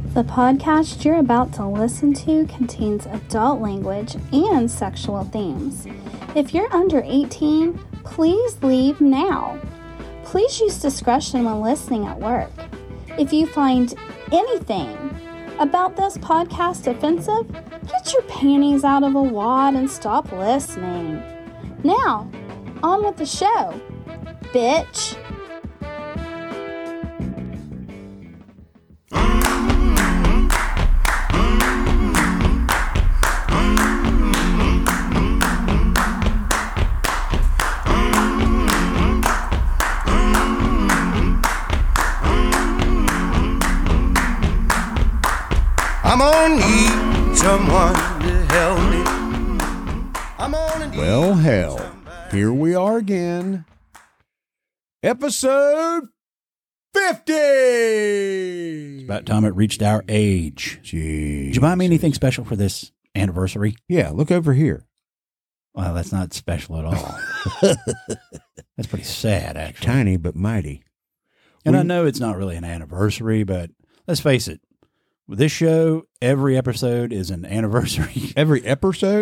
The podcast you're about to listen to contains adult language and sexual themes. If you're under 18, please leave now. Please use discretion when listening at work. If you find anything about this podcast offensive, get your panties out of a wad and stop listening. Now, on with the show, bitch. I'm gonna need someone to help me. I'm gonna need Well, hell, here we are again. Episode 50! It's about time it reached our age. Jeez. Did you buy me anything special for this anniversary? Yeah, look over here. Well, that's not special at all. That's pretty sad, actually. Tiny but mighty. And I know it's not really an anniversary, but let's face it. With this show, every episode is an anniversary. Every episode?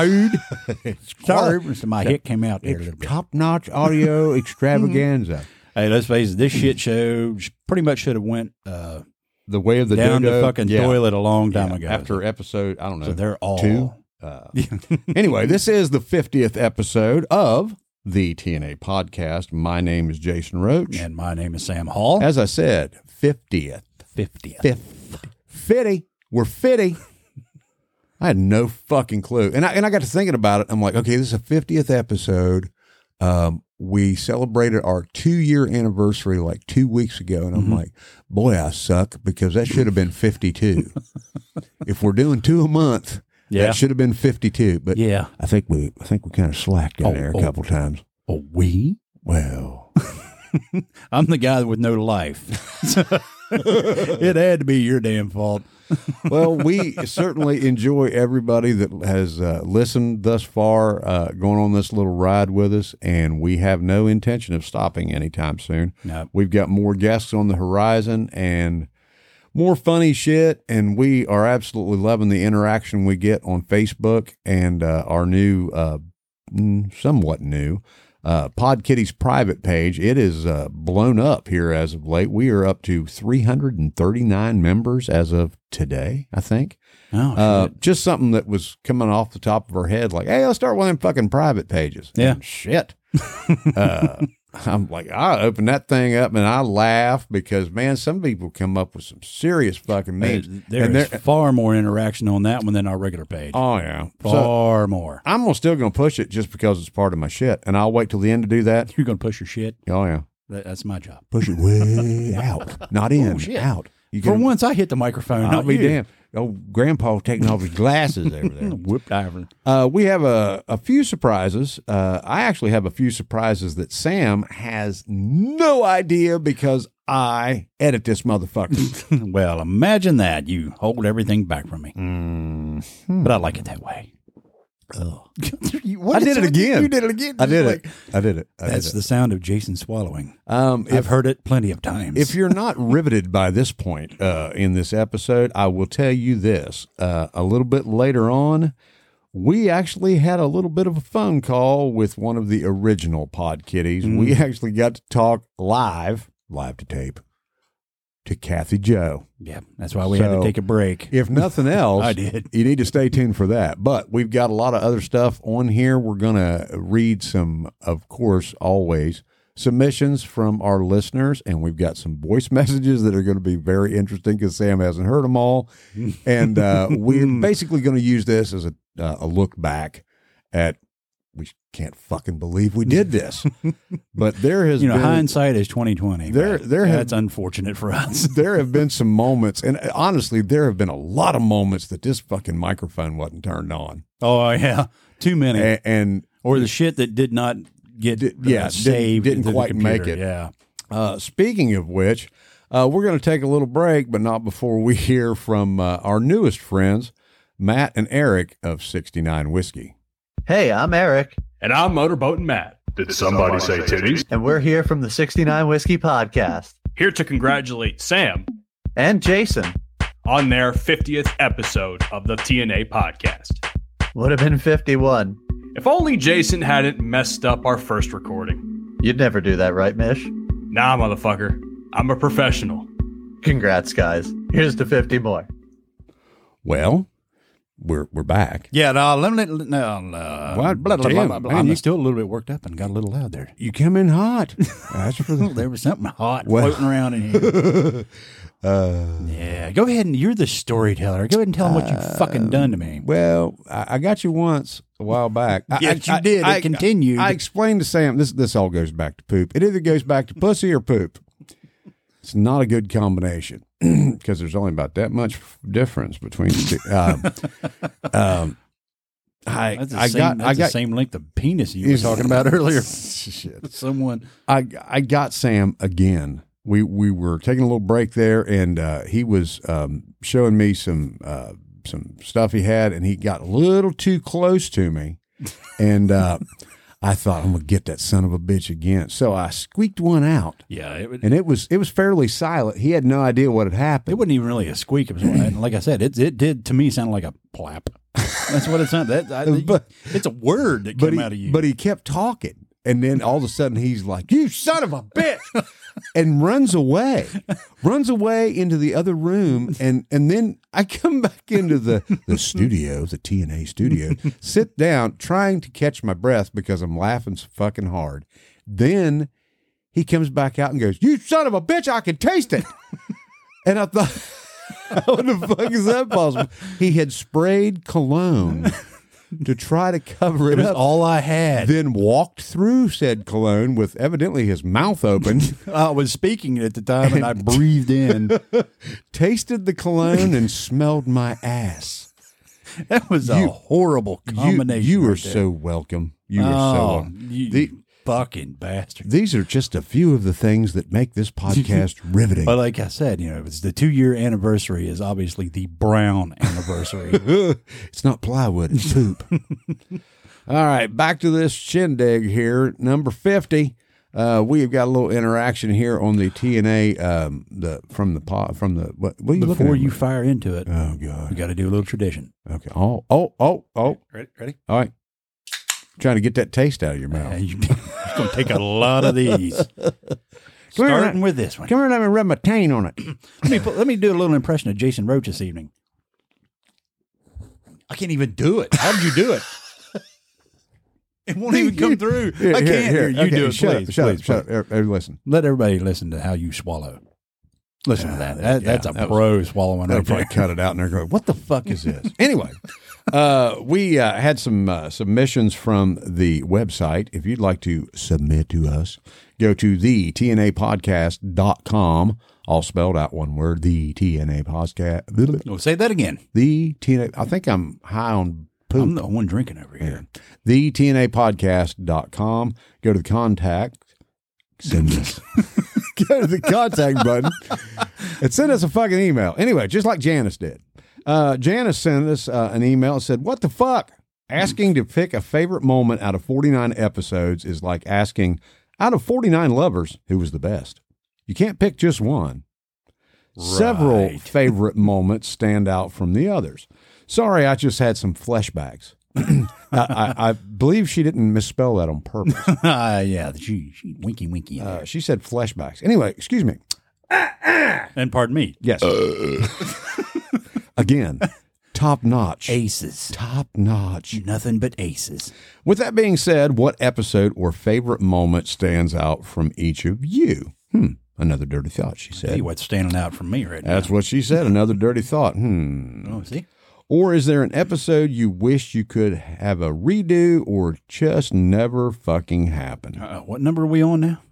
Sorry, my hit came out there a It's little bit. top-notch audio extravaganza. Hey, let's face it, this shit show pretty much should have went The way of the down dodo. the fucking Yeah. toilet a long time Yeah, ago. After episode, I don't know. So they're all 2. Anyway, this is the 50th episode of the TNA podcast. My name is Jason Roach. And my name is Sam Hall. As I said, 50th. 50th. 50. We're 50. I had no fucking clue. And I got to thinking about it. I'm like, okay, this is a 50th episode. We celebrated our 2-year anniversary like 2 weeks ago. And I'm like, boy, I suck because that should have been 52. If we're doing 2 a month, that should have been 52. But Yeah. I think we kind of slacked in there a couple times. Oh, we? Well, I'm the guy with no life. It had to be your damn fault. well, we certainly enjoy everybody that has listened thus far, going on this little ride with us, and we have no intention of stopping anytime soon. No. We've got more guests on the horizon and more funny shit, and we are absolutely loving the interaction we get on Facebook and our new, somewhat new, Pod Kitty's private page. It is blown up here as of late. We are up to 339 members as of today, I think. Oh, shit. Just something that was coming off the top of our head, like, hey, let's start one of them fucking private pages. Yeah. And shit. I'm like, I open that thing up and I laugh because, man, some people come up with some serious fucking memes. There's far more interaction on that one than our regular page. Oh, yeah. Far more. I'm still going to push it just because it's part of my shit. And I'll wait till the end to do that. You're going to push your shit? Oh, yeah. That's my job. Push it way out. Not in, out. You For once, I hit the microphone. I'll Not be you. damned. Oh, Grandpa taking off his glasses over there. Whoop diving. We have a few surprises. I actually have a few surprises that Sam has no idea because I edit this motherfucker. Well, imagine that. You hold everything back from me. But I like it that way. Oh. What I is did it again. You did it again. I did it. I did it. That's the sound of Jason swallowing. I've I've heard it plenty of times. If you're not riveted by this point in this episode, I will tell you this. A little bit later on, we actually had a little bit of a phone call with one of the original Pod Kitties. We actually got to talk live to tape, to Kathy Joe. Yeah, that's why we had to take a break. If nothing else, I did. You need to stay tuned for that. But we've got a lot of other stuff on here. We're going to read some, of course, always, submissions from our listeners, and we've got some voice messages that are going to be very interesting because Sam hasn't heard them all. And we're basically going to use this as a look back at, we can't fucking believe we did this. But there has been, hindsight is 2020. That's unfortunate for us. There have been some moments, and honestly, there have been a lot of moments that this fucking microphone wasn't turned on. Oh, yeah. Too many. And or the shit that did not get saved. Didn't to the quite make computer. it. Yeah. Speaking of which, we're going to take a little break, but not before we hear from our newest friends, Matt and Eric of 69 Whiskey. Hey, I'm Eric. And I'm Motorboating Matt. Did somebody say titties? And we're here from the 69 Whiskey Podcast. Here to congratulate Sam. And Jason on their 50th episode of the TNA podcast. Would have been 51. If only Jason hadn't messed up our first recording. You'd never do that, right, Mish? Nah, motherfucker. I'm a professional. Congrats, guys. Here's to 50 more. Well, we're back. Yeah, no, What? Damn, man, I'm you- still a little bit worked up and got a little loud there. You come in hot. That's for the. There was something hot Well- floating around in here. Yeah, go ahead and you're the storyteller. Go ahead and tell them what you fucking done to me. Well, I got you once a while back. Yes, you did. It continued. I explained to Sam. This all goes back to poop. It either goes back to pussy or poop. It's not a good combination because there's only about that much difference between the two. That's the same length of penis you were talking about earlier. Shit. Someone. I got Sam again. We were taking a little break there, and he was showing me some stuff he had, and he got a little too close to me, and I thought, I'm gonna get that son of a bitch again. So I squeaked one out. Yeah, It was fairly silent. He had no idea what had happened. it wasn't even really a squeak. It was, and like I said, it did to me sound like a plap. That's what it sounded. But- it's a word that came out of you. But he kept talking, and then all of a sudden he's like, "You son of a bitch!" and runs away into the other room, and then I come back into the studio, the TNA studio, sit down, trying to catch my breath because I'm laughing so fucking hard. Then he comes back out and goes, "You son of a bitch! I can taste it." And I thought, how the fuck is that possible? He had sprayed cologne to try to cover it it was up. all I had. Then walked through said cologne with evidently his mouth open, I was speaking at the time, and I breathed in. tasted the cologne, and smelled my ass. That was a horrible combination. You were right there. so welcome. You were so Oh, welcome. you fucking bastard. These are just a few of the things that make this podcast riveting. But like I said, it's the 2-year anniversary is obviously the Brown anniversary. It's not plywood, it's poop. All right, back to this shindig here. Number 50. We have got a little interaction here on the TNA. What are you looking Before at? you fire into it, Oh we God. got to do a little tradition. Okay. Oh. Ready? All right. Trying to get that taste out of your mouth. You're going to take a lot of these. here, Starting with this one. Come here and let me rub my taint on it. Let me do a little impression of Jason Roach this evening. I can't even do it. How did you do it? It won't even come through. I can't hear you Okay, do it, shut please. up, shut please, up, shut up. Everybody listen. Let everybody listen to how you swallow. Listen to that. That's a that pro swallowing They'll right there. probably cut it out and they're going, what the fuck is this? Anyway, we had some submissions from the website. If you'd like to submit to us, go to thenapodcast.com, all spelled out one word, the TNA podcast. No, say that again. The TNA, I think I'm high on poop. I'm the one drinking over here. thenapodcast.com. Go to the contact. Send us. Go to the contact button and send us a fucking email. Anyway, just like Janice did. Janice sent us an email and said, "What the fuck? Asking to pick a favorite moment out of 49 episodes is like asking, out of 49 lovers, who was the best? You can't pick just one. Several Right. favorite moments stand out from the others. Sorry, I just had some flashbacks." I believe she didn't misspell that on purpose. Yeah, she winky in there. She said flashbacks. Anyway, excuse me. And pardon me. Yes. Again, top notch. Aces. Top notch. Nothing but aces. With that being said, what episode or favorite moment stands out from each of you? Another dirty thought, she Tell said. you what's standing out from me right now. That's what she said. Another dirty thought. Oh, see? Or is there an episode you wish you could have a redo or just never fucking happen? What number are we on now?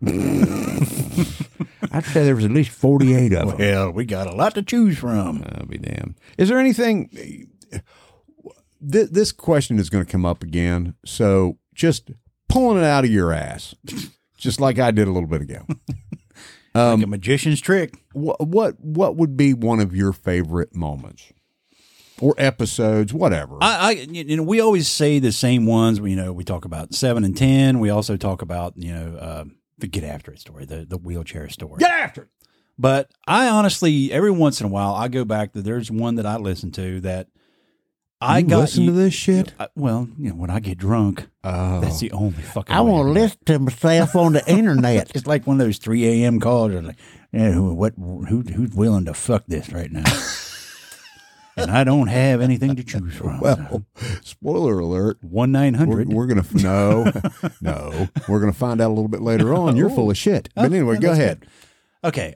I'd say there was at least 48 of them. Well, we got a lot to choose from. I'll be damned. Is there anything? This question is going to come up again, so just pulling it out of your ass, just like I did a little bit ago. Like a magician's trick. What would be one of your favorite moments or episodes, whatever? We always say the same ones. We talk about 7 and 10. We also talk about the Get After It story, the wheelchair story. Get after it. But I honestly, every once in a while, I go back to, there's one that I listen to that I got listen to this shit. Well, when I get drunk, that's the only fucking. I want to listen to myself on the internet. It's like one of those 3 a.m. calls. Like, yeah, who's willing to fuck this right now? And I don't have anything to choose from. Well, spoiler alert. 1-900. We're gonna no. We're gonna find out a little bit later on. You're full of shit. But anyway, go ahead. Okay.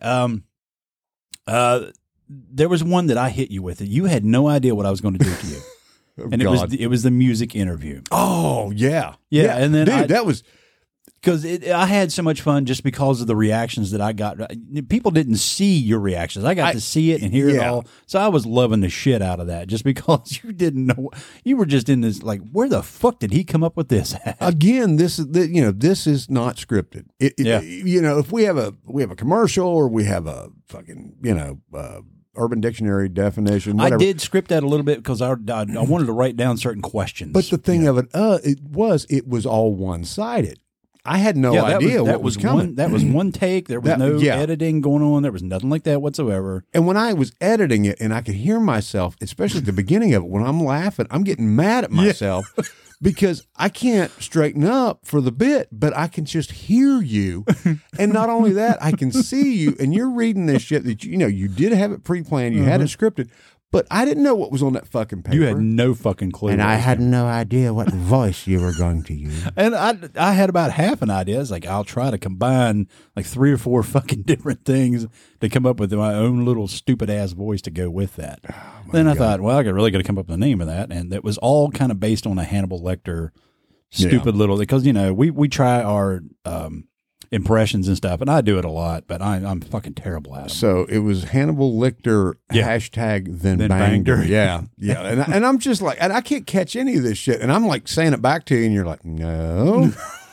There was one that I hit you with. You had no idea what I was going to do to you, and it was the music interview. Oh yeah. And then dude, that was. Because I had so much fun just because of the reactions that I got. People didn't see your reactions. I got to see it and hear it all. So I was loving the shit out of that just because you didn't know. You were just in this, like, where the fuck did he come up with this at? Again, this is not scripted. If we have a commercial or we have a fucking, Urban Dictionary definition, whatever. I did script that a little bit because I wanted to write down certain questions. But the thing of it, it was all one-sided. I had no idea what was coming. That was one take. There was no editing going on. There was nothing like that whatsoever. And when I was editing it and I could hear myself, especially at the beginning of it, when I'm laughing, I'm getting mad at myself because I can't straighten up for the bit, but I can just hear you. And not only that, I can see you and you're reading this shit that, you did have it pre-planned. You had it scripted. But I didn't know what was on that fucking paper. You had no fucking clue. And I had no idea what voice you were going to use. And I had about half an idea. It's like, I'll try to combine like 3 or 4 fucking different things to come up with my own little stupid ass voice to go with that. Then I thought, well, I really got to come up with the name of that. And it was all kind of based on a Hannibal Lecter stupid little, because, we try our impressions and stuff, and I do it a lot, but I'm fucking terrible at them. So it was Hannibal Lecter hashtag then banged her. Yeah. And I'm just like, and I can't catch any of this shit, and I'm like saying it back to you, and you're like, no,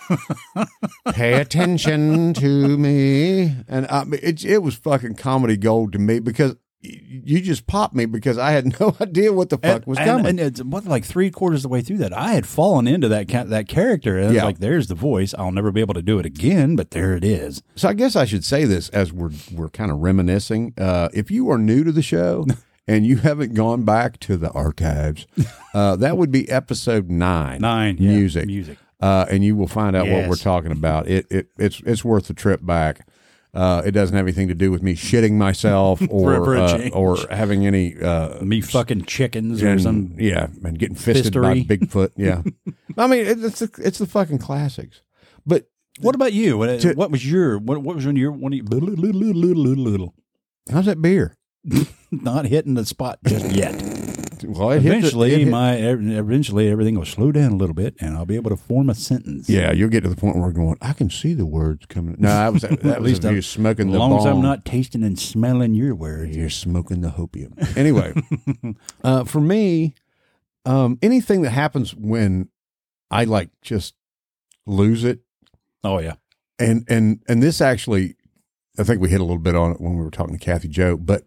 pay attention to me, and it was fucking comedy gold to me because you just popped me because I had no idea what the fuck was coming. And it's like 3/4 of the way through that, I had fallen into that character. And it's like, there's the voice. I'll never be able to do it again, but there it is. So I guess I should say this as we're kind of reminiscing. If you are new to the show and you haven't gone back to the archives, that would be episode 9. Music. And you will find out what we're talking about. It's worth the trip back. It doesn't have anything to do with me shitting myself or having any me fucking chickens or some and getting fisted by Bigfoot. Yeah, I mean it's the fucking classics. But what about you? What was your what was when you're one of you? How's that beer? Not hitting the spot just yet. Well, eventually everything will slow down a little bit, and I'll be able to form a sentence. Yeah, you'll get to the point where we're going, I can see the words coming. No, that was at least you smoking the bong. As long as I'm not not tasting and smelling your words. You're smoking the hopium. Anyway, for me, anything that happens when I like just lose it. Oh yeah, and this actually, I think we hit a little bit on it when we were talking to Kathy Joe, but.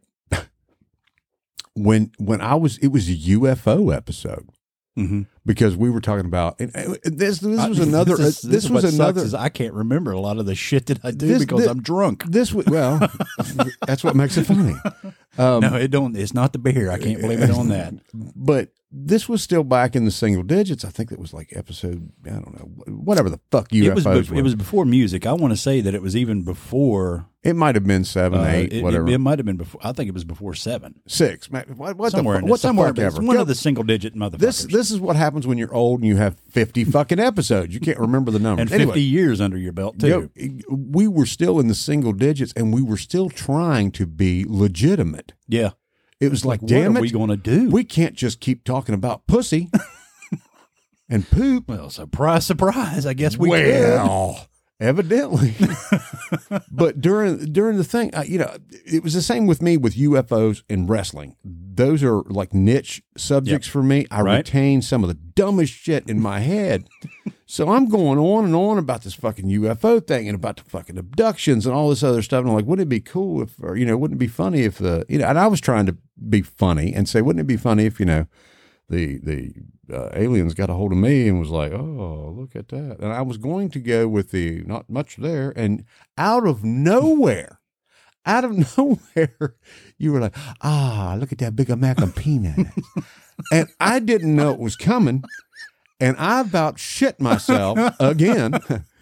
When it was a UFO episode because we were talking about this was another this was another is I can't remember a lot of the shit that I do because I'm drunk. That's what makes it funny. No, it don't. It's not the beer. I can't blame it on that. But this was still back in the single digits. I think it was like episode, I don't know, whatever the fuck UFOs were. It was before music. I want to say that it was even before. It might have been 7, 8, whatever. It might have been before. I think it was before 7. 6. What somewhere the fuck ever? One of the single digit motherfuckers. This is what happens when you're old and you have 50 fucking episodes. You can't remember the numbers. And 50 years under your belt, too. We were still in the single digits, and we were still trying to be legitimate. Yeah. It was like, damn it. What are we going to do? We can't just keep talking about pussy and poop. Well, surprise, surprise. I guess we could. Evidently. But during the thing, it was the same with me with UFOs and wrestling. Those are like niche subjects for me. I retain some of the dumbest shit in my head. So I'm going on and on about this fucking UFO thing and about the fucking abductions and all this other stuff. And I'm like, wouldn't it be cool if, or, wouldn't it be funny if and I was trying to be funny and say, wouldn't it be funny if, the aliens got a hold of me and was like, oh, look at that. And I was going to go with the not much there. And out of nowhere, out of nowhere, you were like, look at that big Mac of peanuts. And I didn't know it was coming. And I about shit myself again.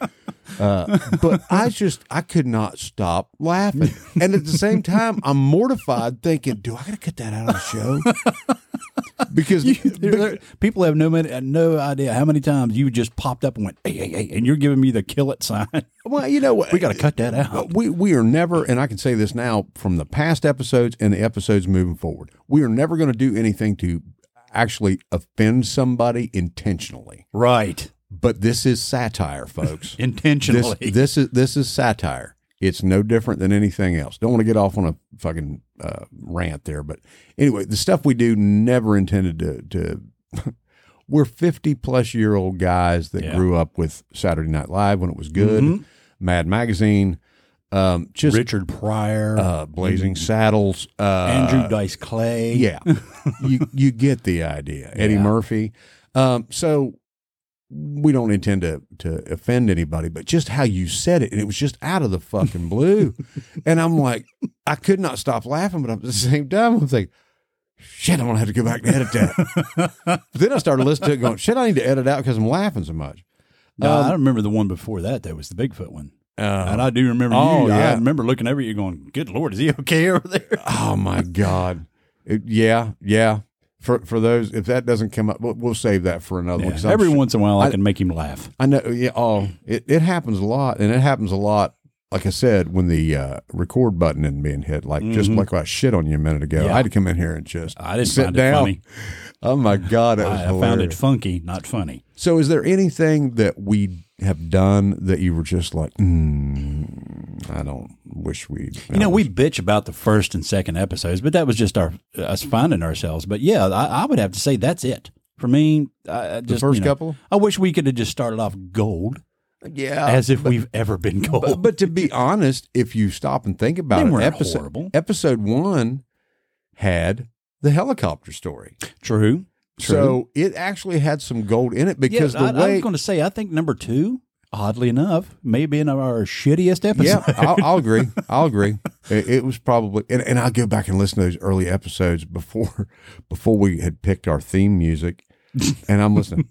But I could not stop laughing. And at the same time, I'm mortified thinking, do I got to cut that out of the show? Because people have no idea how many times you just popped up and went, hey, and you're giving me the kill it sign. Well, you know what? We got to cut that out. We are never, and I can say this now from the past episodes and the episodes moving forward, we are never going to do anything to actually offend somebody intentionally. Right. But this is satire, folks. Intentionally. This is satire. It's no different than anything else. Don't want to get off on a fucking rant there. But anyway, the stuff we do never intended to we're 50-plus-year-old guys that grew up with Saturday Night Live when it was good, Mad Magazine, just Richard Pryor, Blazing Saddles, Andrew Dice Clay. Yeah, you get the idea. Eddie Murphy. So we don't intend to offend anybody, but just how you said it, and it was just out of the fucking blue. And I'm like, I could not stop laughing, but at the same time, I'm thinking, shit, I'm going to have to go back and edit that. But then I started listening to it going, shit, I need to edit out because I'm laughing so much. I remember the one before that. That was the Bigfoot one. And I do remember you. Yeah. I remember looking over you going, good Lord, is he okay over there? Oh, my God. Yeah. For those, if that doesn't come up, we'll save that for another one. Every once in a while, I can make him laugh. I know. Yeah. Oh, it happens a lot, and it happens a lot. Like I said, when the record button isn't being hit, like just like I shit on you a minute ago, I had to come in here and just I didn't sit find down. it funny. Oh my God, I found it funky, not funny. So, is there anything that we have done that you were just like, I don't wish we? We bitch about the first and second episodes, but that was just us finding ourselves. But yeah, I would have to say that's it for me. The first couple. I wish we could have just started off gold. Yeah, as if we've ever been gold. But to be honest, if you stop and think about it, episode 1 had the helicopter story. True. So it actually had some gold in it because I was going to say, I think number 2, oddly enough, may have been our shittiest episode. Yeah, I'll agree. I'll agree. It was probably, and I'll go back and listen to those early episodes before we had picked our theme music. And I'm listening.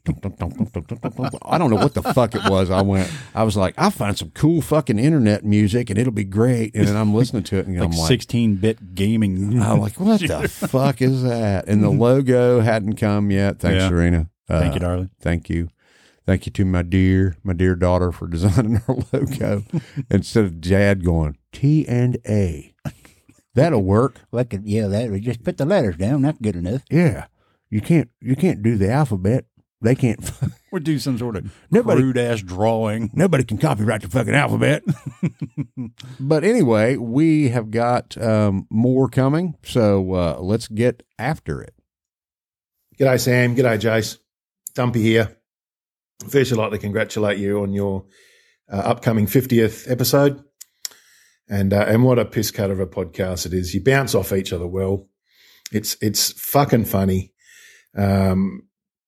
I don't know what the fuck it was. I was like, I'll find some cool fucking internet music and it'll be great. And then I'm listening to it and I'm like 16-bit gaming. I'm like, what the fuck is that? And the logo hadn't come yet. Thanks, Serena. Thank you, darling. Thank you. Thank you to my dear daughter for designing our logo. Instead of Dad going T&A. That'll work. That just put the letters down. That's good enough. Yeah. You can't do the alphabet. They can't. Or do some sort of crude ass drawing. Nobody can copyright the fucking alphabet. But anyway, we have got more coming, so let's get after it. G'day, Sam. G'day, Jace. Dumpy here. First, I'd like to congratulate you on your upcoming 50th episode. And what a piss cut of a podcast it is. You bounce off each other well. It's fucking funny. And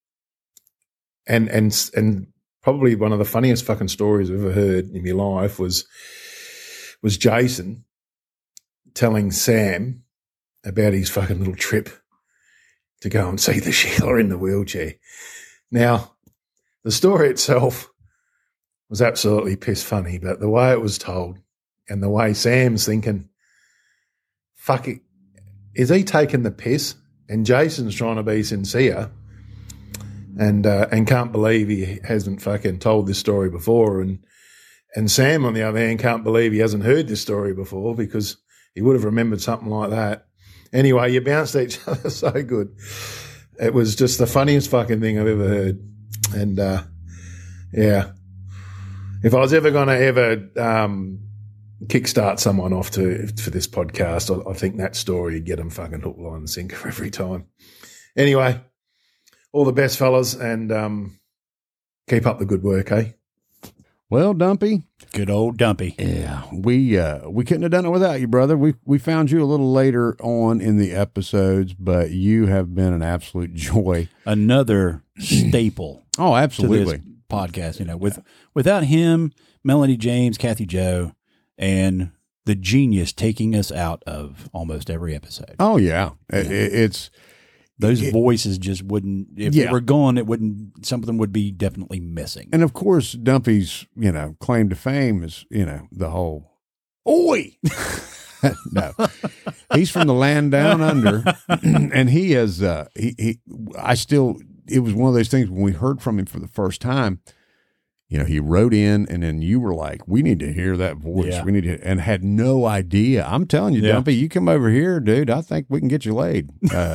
probably one of the funniest fucking stories I've ever heard in my life was Jason telling Sam about his fucking little trip to go and see the Sheila in the wheelchair. Now, the story itself was absolutely piss funny, but the way it was told and the way Sam's thinking, fuck it, is he taking the piss? And Jason's trying to be sincere and can't believe he hasn't fucking told this story before. And Sam, on the other hand, can't believe he hasn't heard this story before because he would have remembered something like that. Anyway, you bounced each other so good. It was just the funniest fucking thing I've ever heard. And, yeah, if I was ever going to kickstart someone off for this podcast, I think that story would get them fucking hook, line, and sinker every time. Anyway, all the best, fellas, and keep up the good work, eh? Well, Dumpy. Good old Dumpy. Yeah, we couldn't have done it without you, brother. We found you a little later on in the episodes, but you have been an absolute joy. Another staple. Oh, absolutely. To this podcast, without him, Melanie James, Kathy Joe, and the genius taking us out of almost every episode. Oh yeah, it's those voices just wouldn't. If they were gone, it wouldn't. Something would be definitely missing. And of course, Dumpy's claim to fame is the whole oi. No, he's from the land down under, and he has. It was one of those things when we heard from him for the first time. He wrote in, and then you were like, "We need to hear that voice. Yeah. We need to," and had no idea. I'm telling you, Dumpy, you come over here, dude. I think we can get you laid.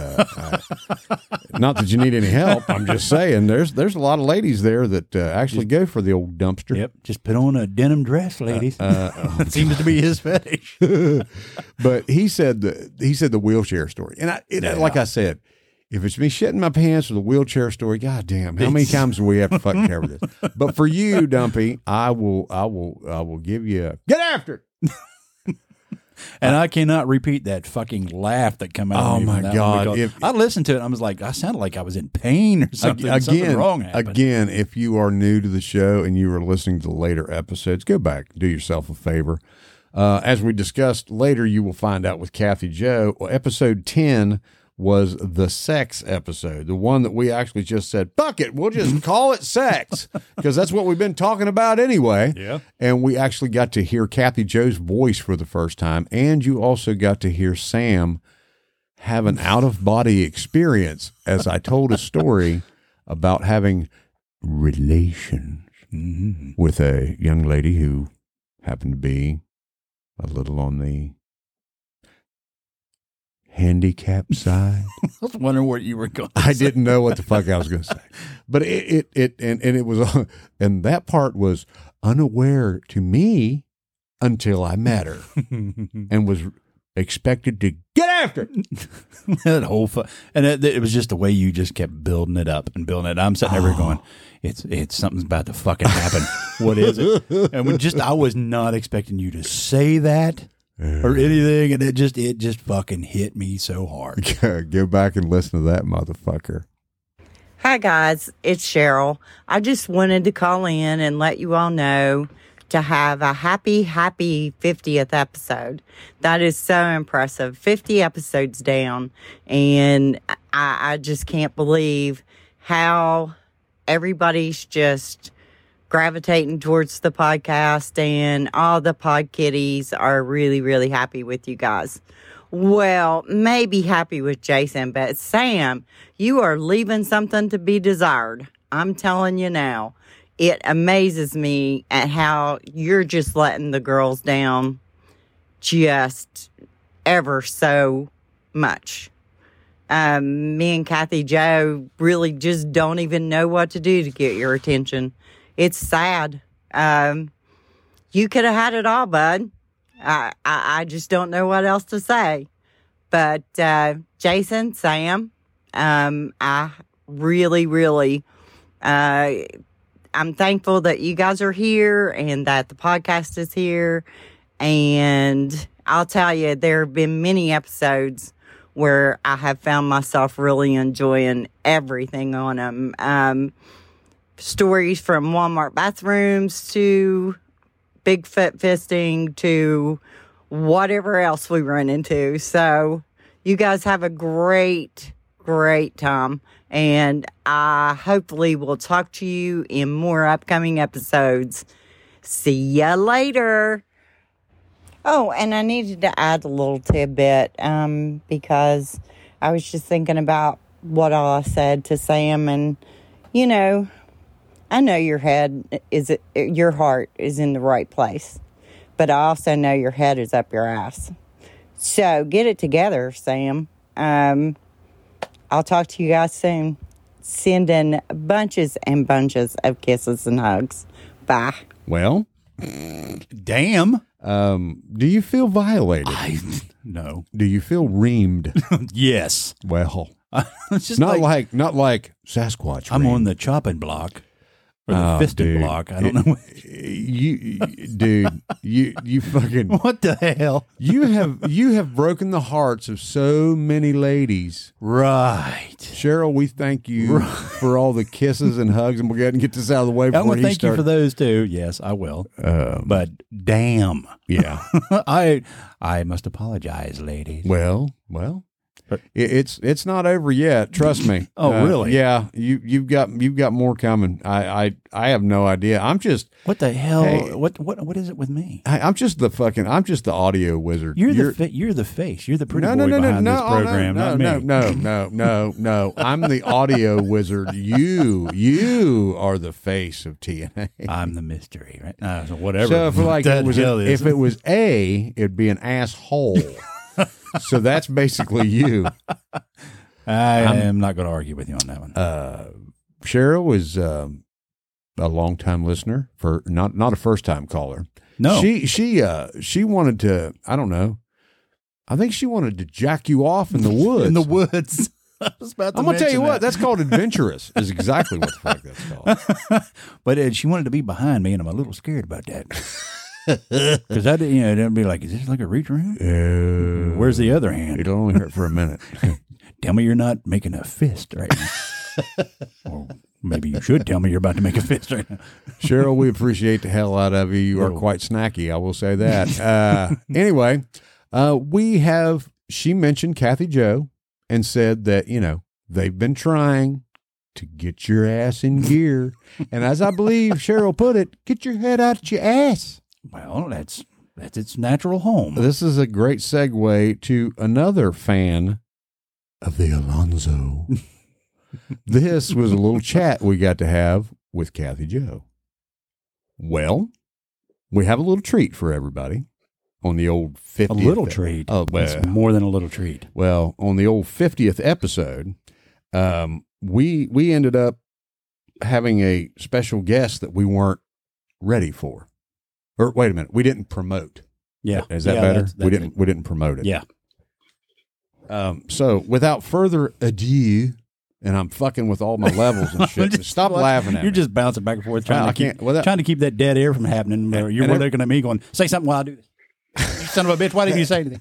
Not that you need any help. I'm just saying, there's a lot of ladies there that actually go for the old dumpster. Yep, just put on a denim dress, ladies. Seems to be his fetish. But he said the wheelchair story, and like I said. If it's me shitting my pants or the wheelchair story, goddamn, how many times do we have to fucking cover this? But for you, Dumpy, I will give you a get after it. And I cannot repeat that fucking laugh that came out of me. Oh my God. I listened to it and I was like, I sounded like I was in pain or something. Something wrong happened. Again, if you are new to the show and you are listening to the later episodes, go back, do yourself a favor. As we discussed later, you will find out with Kathy Joe, episode 10 was the sex episode, the one that we actually just said, fuck it, we'll just call it sex, because that's what we've been talking about anyway. Yeah. And we actually got to hear Kathy Joe's voice for the first time, and you also got to hear Sam have an out-of-body experience as I told a story about having relations with a young lady who happened to be a little on the handicap side. I was wondering what you were going to I say. didn't know what the fuck I was going to say, but it was, and that part was unaware to me until I met her and was expected to get after it. That whole and it was just the way you just kept building it up and building it. I'm sitting there going, it's something's about to fucking happen. What is it? And I was not expecting you to say that. Or anything, and it just fucking hit me so hard. Go back and listen to that motherfucker. Hi guys, it's Cheryl. I just wanted to call in and let you all know to have a happy 50th episode. That is so impressive. 50 episodes down, and I just can't believe how everybody's just gravitating towards the podcast, and all the pod kitties are really, really happy with you guys. Well, maybe happy with Jason, but Sam, you are leaving something to be desired. I'm telling you now. It amazes me at how you're just letting the girls down just ever so much. Me and Kathy Joe really just don't even know what to do to get your attention. It's sad. You could have had it all, bud. I just don't know what else to say. But Jason, Sam, I really, really, I'm thankful that you guys are here and that the podcast is here. And I'll tell you, there have been many episodes where I have found myself really enjoying everything on them. Stories from Walmart bathrooms to Bigfoot fisting to whatever else we run into. So you guys have a great time. And I hopefully will talk to you in more upcoming episodes. See ya later. Oh, and I needed to add a little tidbit because I was just thinking about what all I said to Sam, and I know your heart is in the right place, but I also know your head is up your ass. So get it together, Sam. I'll talk to you guys soon. Sending bunches and bunches of kisses and hugs. Bye. Well, damn. Do you feel violated? No. Do you feel reamed? Yes. Well, it's just not like Sasquatch. I'm reamed. on the chopping block. Or the fisted dude. block. I don't know. You fucking What the hell? you have broken the hearts of so many ladies. Right. Cheryl, we thank you for all the kisses and hugs, and we'll go ahead and get this out of the way I'm before going to he thank you starts. for those too. Yes, I will. But damn. Yeah. I must apologize, ladies. Well. It's not over yet. Trust me. Oh, really? Yeah. You've got more coming. I have no idea. I'm just What the hell? Hey. What is it with me? I'm just the audio wizard. You're the face. You're the pretty boy behind this program, no, not me. No. I'm the audio wizard. You are the face of TNA. I'm the mystery, right? So whatever. So if it was A, it'd be an asshole. So that's basically you. I am not going to argue with you on that one. Cheryl is a longtime listener, for not a first time caller. No, she wanted to. I don't know. I think she wanted to jack you off in the woods. in the woods. I was about to I'm gonna tell you mention what. That's called adventurous. Is exactly what the fuck that's called. But she wanted to be behind me, and I'm a little scared about that. Because it'd be like, is this like a reach around? Where's the other hand? It'll only hurt for a minute. Tell me you're not making a fist right now. Or maybe you should tell me you're about to make a fist right now. Cheryl, we appreciate the hell out of you. You are quite snacky. I will say that. Anyway, she mentioned Kathy Joe and said that, they've been trying to get your ass in gear. And as I believe Cheryl put it, get your head out your ass. Well, that's its natural home. This is a great segue to another fan of the Alonzo. This was a little chat we got to have with Kathy Joe. Well, we have a little treat for everybody on the old 50th. A little treat. Oh, well. It's more than a little treat. Well, on the old 50th episode, we ended up having a special guest that we weren't ready for. Or wait a minute, we didn't promote. Yeah. Is that better? We didn't promote it. Yeah. So without further ado, and I'm fucking with all my levels and shit. Stop laughing at me. You're just bouncing back and forth trying to keep that dead air from happening. You're looking at me going, say something while I do this. Son of a bitch, why didn't you say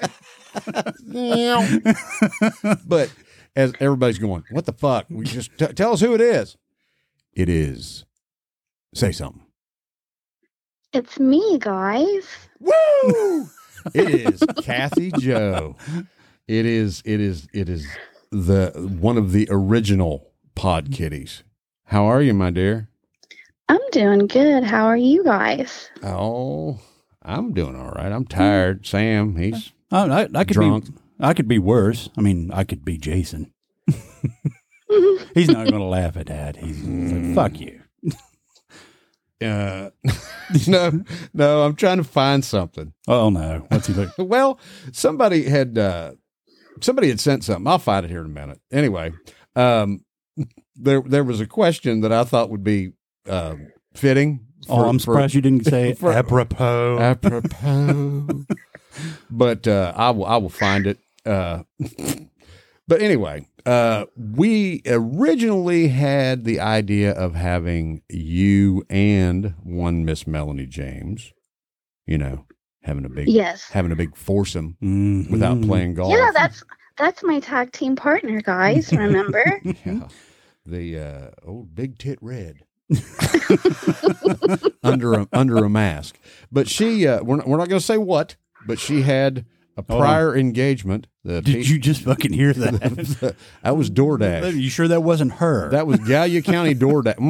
anything? But as everybody's going, what the fuck? We just tell us who it is. It is. Say something. It's me, guys. Woo! It is Kathy Joe. It is the one of the original Pod Kitties. How are you, my dear? I'm doing good. How are you guys? Oh, I'm doing all right. I'm tired. Sam, he's I could drunk. I could be worse. I mean, I could be Jason. He's not going to laugh at that. He's like, fuck you. No, I'm trying to find something. Oh no, what's he look? Well, somebody had sent something. I'll find it here in a minute. Anyway, there was a question that I thought would be fitting. I'm surprised you didn't say apropos. Apropos. But I will find it. But anyway, we originally had the idea of having you and one Miss Melanie James, having a big foursome without playing golf. Yeah, that's my tag team partner, guys. Remember? Yeah, the old Big Tit Red under a mask. But she, we're not going to say what, but she had a prior engagement. Did you just fucking hear that? That was DoorDash. Are you sure that wasn't her? That was Gallia County DoorDash.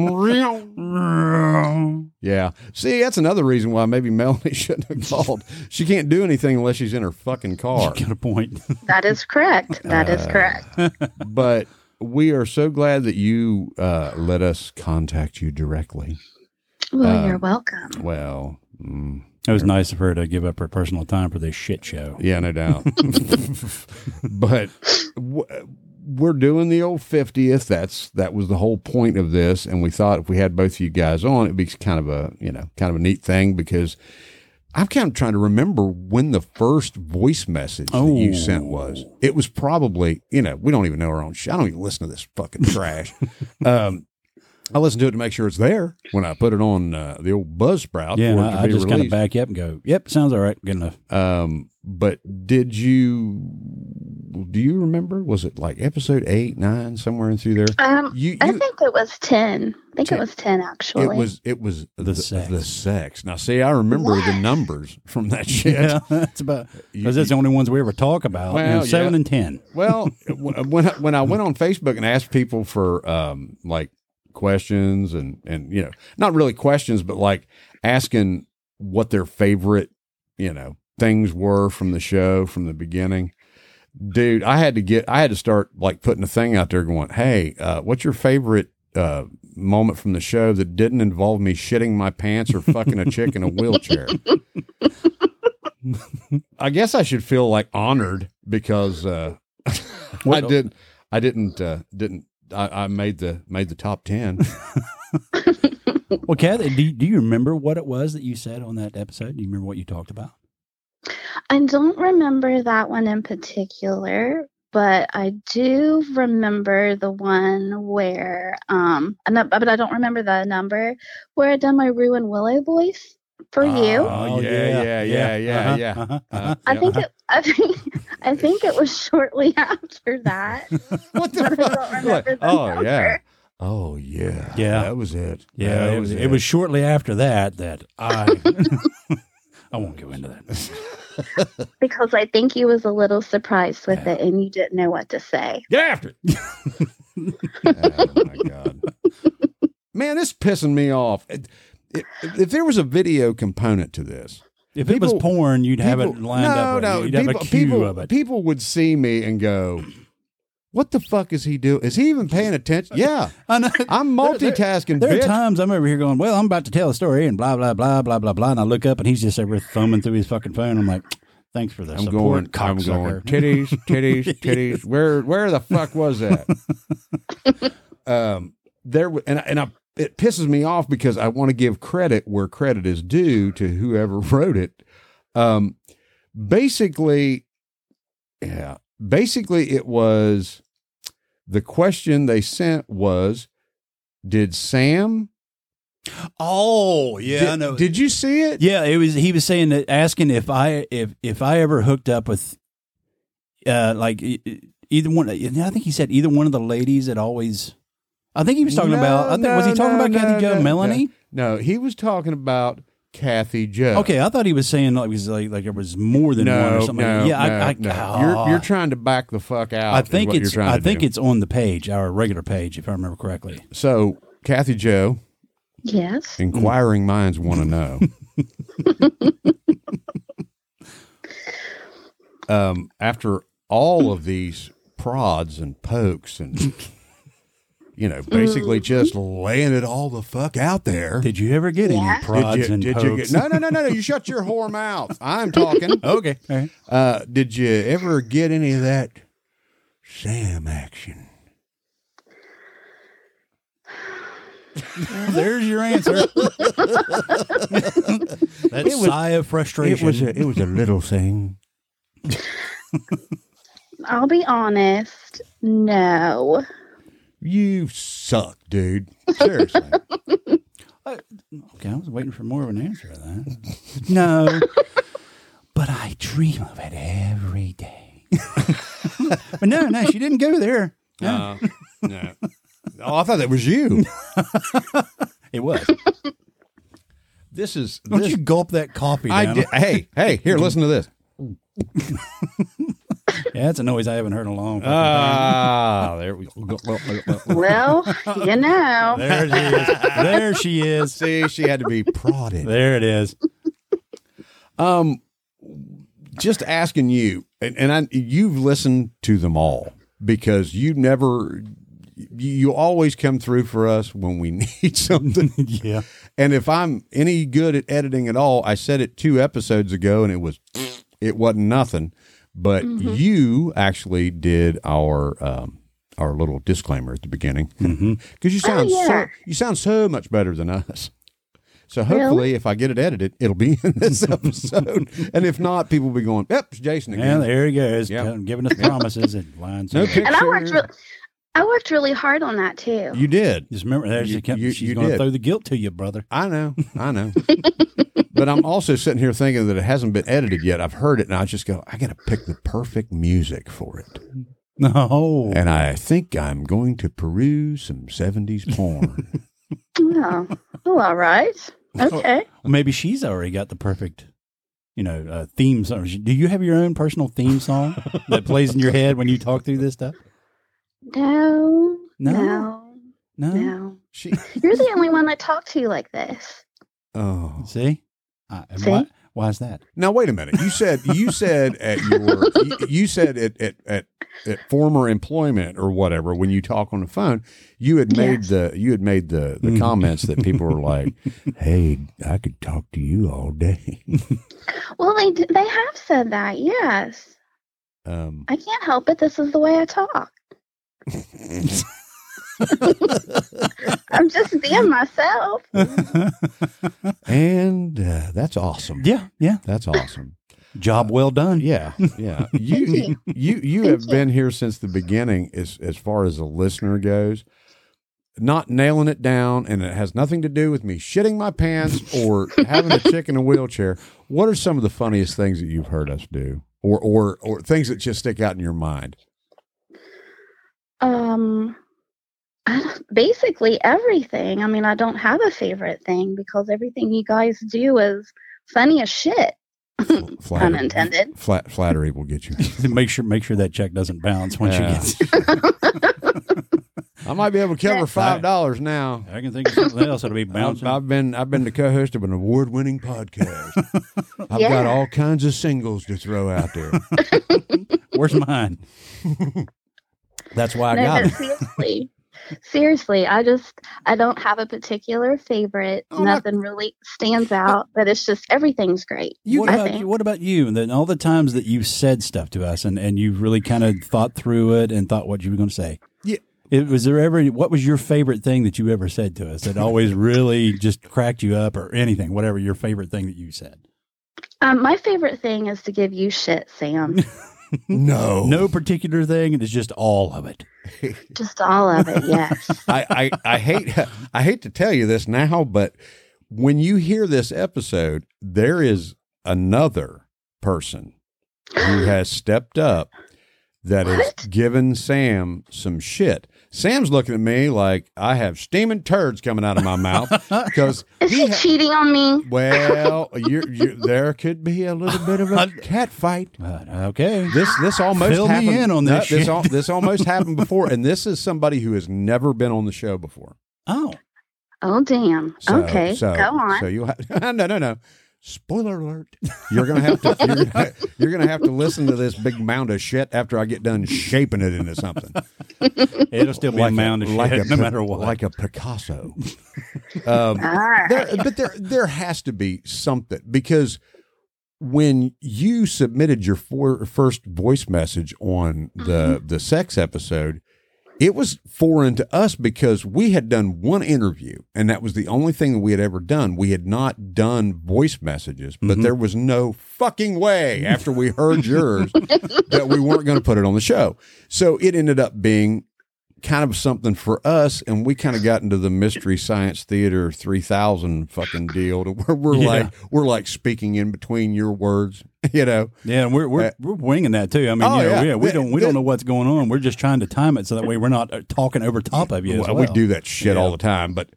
Yeah. See, that's another reason why maybe Melanie shouldn't have called. She can't do anything unless she's in her fucking car. Got a point. That is correct. That is correct. But we are so glad that you let us contact you directly. Well, you're welcome. Well, it was nice of her to give up her personal time for this shit show. Yeah, no doubt. But we're doing the old 50th. That was the whole point of this, and we thought if we had both of you guys on, it'd be kind of a neat thing, because I'm kind of trying to remember when the first voice message that you sent was. It was probably, we don't even know our own shit. I don't even listen to this fucking trash. I listen to it to make sure it's there when I put it on the old Buzzsprout. Yeah, for it to I be just kind of released. back you up and go, yep, sounds all right, good enough. But do you remember? Was it like episode 8, 9, somewhere in through there? I think it was 10. I think 10. it was 10 actually. It was The sex. The sex. Now, see, I remember the numbers from that shit. Yeah, that's about because that's the only ones we ever talk about. Well, 7 yeah. and 10. Well, when I went on Facebook and asked people for like questions and not really questions, but like asking what their favorite things were from the show from the beginning, dude, I had to start like putting a thing out there going, hey, what's your favorite moment from the show that didn't involve me shitting my pants or fucking a chick in a wheelchair? I guess I should feel like honored because I made the top 10. Well, Kathy, do you remember what it was that you said on that episode? Do you remember what you talked about? I don't remember that one in particular, but I do remember the one where, but I don't remember the number where I done my Ruin Willow voice for you. Oh yeah. I think it was shortly after that. What the But I don't fuck? remember the Oh yeah. number. Oh yeah. Yeah. That was it. Yeah, That it was shortly after that I I won't go into that. Because I think you was a little surprised with it and you didn't know what to say. Get after it. Oh my God. Man, this is pissing me off. If there was a video component to this, If it was porn, you'd have it lined up. No, You'd have a queue of it. People would see me and go, what the fuck is he doing? Is he even paying attention? Yeah. I know. I'm multitasking, There are bitch. times I'm over here going, well, I'm about to tell a story and blah, blah, blah, blah, blah, blah. And I look up and he's just over thumbing through his fucking phone. I'm like, thanks for the I'm support, going, cocksucker. titties. Where the fuck was that? It pisses me off because I want to give credit where credit is due to whoever wrote it. Basically, it was, the question they sent was, did Sam? Oh, yeah, I know. Did you see it? Yeah, he was saying that, asking if I ever hooked up with like either one. I think he said either one of the ladies that always. I think he was talking about. Was he talking about Kathy Joe Melanie? No, he was talking about Kathy Joe. Okay, I thought he was saying like it was like there was more than one or something. No. You're trying to back the fuck out. I think it's it's on the page, our regular page, if I remember correctly. So Kathy Joe. Yes. Inquiring minds want to know. After all of these prods and pokes and basically just laying it all the fuck out there. Did you ever get any prods and pokes? No. You shut your whore mouth. I'm talking. Okay. All right. Did you ever get any of that Sam action? There's your answer. That sigh of frustration. It was a little thing. I'll be honest. No. You suck, dude. Seriously. Okay, I was waiting for more of an answer to that. No, but I dream of it every day. But no, she didn't go there. No. Oh, I thought that was you. It was. Don't you gulp that coffee down? I did. Hey, here, listen to this. Yeah, that's a noise I haven't heard in a long time. There we go. Well, There she is. See, she had to be prodded. There it is. Just asking you, you've listened to them all because you always come through for us when we need something. Yeah. And if I'm any good at editing at all, I said it 2 episodes ago and it wasn't nothing. But you actually did our little disclaimer at the beginning because you sound so much better than us. So hopefully, if I get it edited, it'll be in this episode. And if not, people will be going, "Yep, it's Jason again." Yeah, there he goes, giving us promises and lines. No picture. And I worked I worked really hard on that too. You did. Just remember, she's going to did. throw the guilt to you, brother. I know. But I'm also sitting here thinking that it hasn't been edited yet. I've heard it, and I just go, I got to pick the perfect music for it. No. And I think I'm going to peruse some 70s porn. Oh, all right. Okay. Well, maybe she's already got the perfect, theme song. Do you have your own personal theme song that plays in your head when you talk through this stuff? No. No. You're the only one I talk to like this. Oh, see? See? Why is that? Now wait a minute. You said at former employment or whatever, when you talk on the phone, you had made the comments that people were like, "Hey, I could talk to you all day." Well, they have said that. Yes. I can't help it. This is the way I talk. I'm just being myself. And that's awesome. Yeah. That's awesome. Job well done. Yeah. You have been here since the beginning as far as a listener goes. Not nailing it down, and it has nothing to do with me shitting my pants or having a chick in a wheelchair. What are some of the funniest things that you've heard us do? Or things that just stick out in your mind? Basically everything. I mean, I don't have a favorite thing because everything you guys do is funny as shit. Unintended. Flattery will get you. Make sure that check doesn't bounce when she gets. I might be able to cover $5 now. I can think of something else that'll be bouncing. I've been the co-host of an award-winning podcast. I've got all kinds of singles to throw out there. Where's mine? That's why I got it. Seriously, I don't have a particular favorite. Nothing really stands out, but it's just everything's great. What about you? And then all the times that you said stuff to us and you really kind of thought through it and thought what you were going to say. Yeah. What was your favorite thing that you ever said to us that always really just cracked you up or anything, whatever your favorite thing that you said? My favorite thing is to give you shit, Sam. No particular thing. It is just all of it. Just all of it. Yes. I hate to tell you this now, but when you hear this episode, there is another person who has stepped up that has given Sam some shit. Sam's looking at me like I have steaming turds coming out of my mouth because is he cheating on me? Well, there could be a little bit of a cat fight. Okay, this almost fill happened. Me in on this. This almost happened before, and this is somebody who has never been on the show before. Oh damn. Okay, go on. So you'll have no. Spoiler alert! You're gonna have to listen to this big mound of shit after I get done shaping it into something. It'll still be a mound of shit, no matter what, like a Picasso. Right. But there has to be something, because when you submitted your first voice message on the sex episode, it was foreign to us because we had done one interview, and that was the only thing that we had ever done. We had not done voice messages, but there was no fucking way after we heard yours that we weren't going to put it on the show. So it ended up being kind of something for us, and we kind of got into the Mystery Science Theater 3000 fucking deal to where we're like speaking in between your words, Yeah, and we're winging that too. I mean, we don't know what's going on. We're just trying to time it so that way we're not talking over top of you. We do that shit all the time, but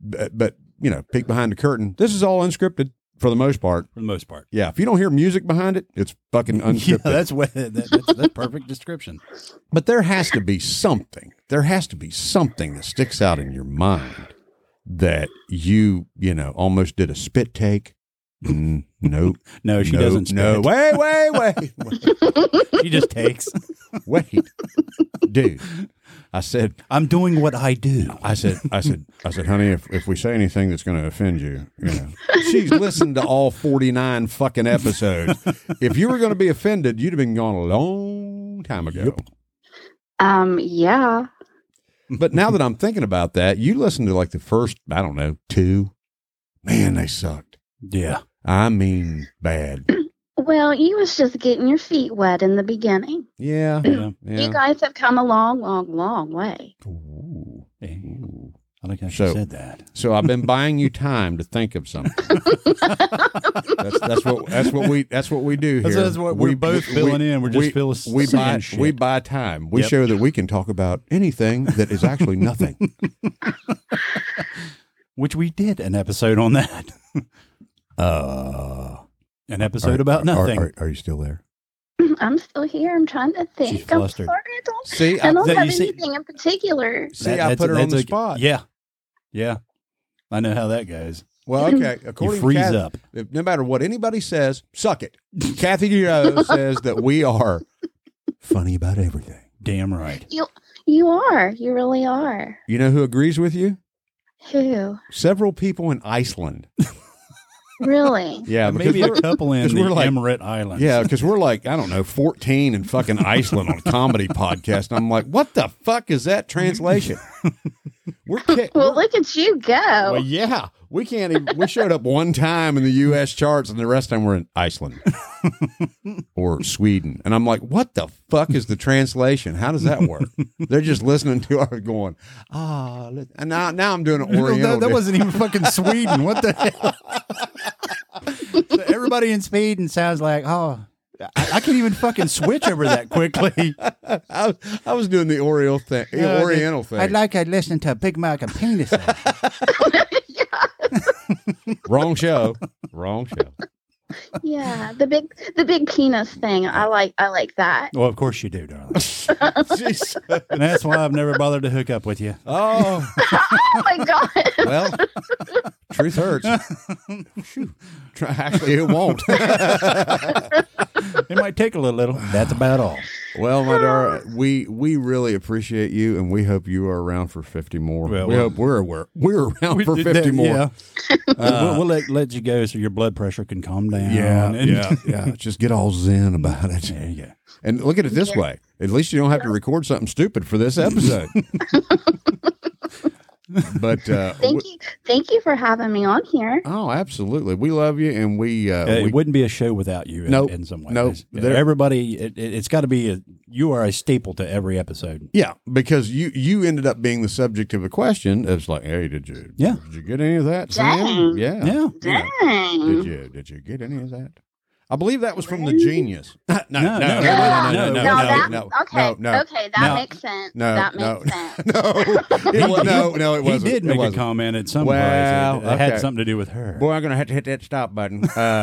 peek behind the curtain. This is all unscripted. For the most part. Yeah. If you don't hear music behind it, it's fucking unscripted. That's perfect description. But there has to be something. There has to be something that sticks out in your mind that you almost did a spit take. Nope. No, she doesn't spit. No, wait. She just takes. Wait. Dude. I said, I'm doing what I do. I said, honey, if we say anything that's going to offend you, she's listened to all 49 fucking episodes. If you were going to be offended, you'd have been gone a long time ago. Yeah. But now that I'm thinking about that, you listened to like the first, 2. Man, they sucked. Yeah. I mean, bad. Well, you was just getting your feet wet in the beginning. Yeah. Yeah. You guys have come a long, long, long way. Ooh. Ooh. I like how she So- said that. So I've been buying you time to think of something. that's what we do here. That's what we're both filling in. We're just saying shit. We buy time. We Yep. show that we can talk about anything that is actually nothing. Which we did an episode on that. An episode about nothing. Are you still there? I'm still here. I'm trying to think. She's I'm flustered. sorry. I See, don't that have you see- anything in particular. I put her on the that's spot. Yeah. Yeah. I know how that goes. Well, okay. You According freeze to Kathy, up. no matter what anybody says, suck it. Kathy Joe says that we are funny about everything. Damn right. You are. You really are. You know who agrees with you? Who? Several people in Iceland. Really? Yeah, Maybe a couple in 'cause the we're like- Emirate Islands. Yeah, because we're like, I don't know, 14 in fucking Iceland on a comedy podcast. And I'm like, what the fuck is that translation? Well, look at you go. Well, yeah. We can't even, we showed up one time in the U.S. charts and the rest of them were in Iceland or Sweden. And I'm like, what the fuck is the translation? How does that work? They're just listening to our going, and now I'm doing an Oriental. That wasn't even fucking Sweden. What the hell? So everybody in Sweden sounds like, I can't even fucking switch over that quickly. I was doing the Oriental thing. I'd like to listen to Big Mac and Penis. Wrong show. Yeah, the big penis thing. I like that. Well, of course you do, darling. And that's why I've never bothered to hook up with you. Oh. Oh my god. Well, truth hurts. Actually, it won't. It might take a little. That's about all. Well, my darling, we really appreciate you, and we hope you are around for 50 more. Well, we hope we're around for 50 more. Yeah. We'll let you go so your blood pressure can calm down. Yeah. Just get all zen about it. There you go. And look at it this way. At least you don't have to record something stupid for this episode. But Thank you for having me on here. Oh, absolutely. We love you, and we it wouldn't be a show without you. In some ways. Nope. Everybody, it's got to be. You are a staple to every episode. Yeah, because you ended up being the subject of a question. It's like, hey, did you get any of that, Sam? Dang. Yeah. Dang. Did you get any of that? I believe that was from the Genius. No. Okay, that makes sense. That makes sense. No, it wasn't. He did make a comment at some point. It had something to do with her. Boy, I'm going to have to hit that stop button.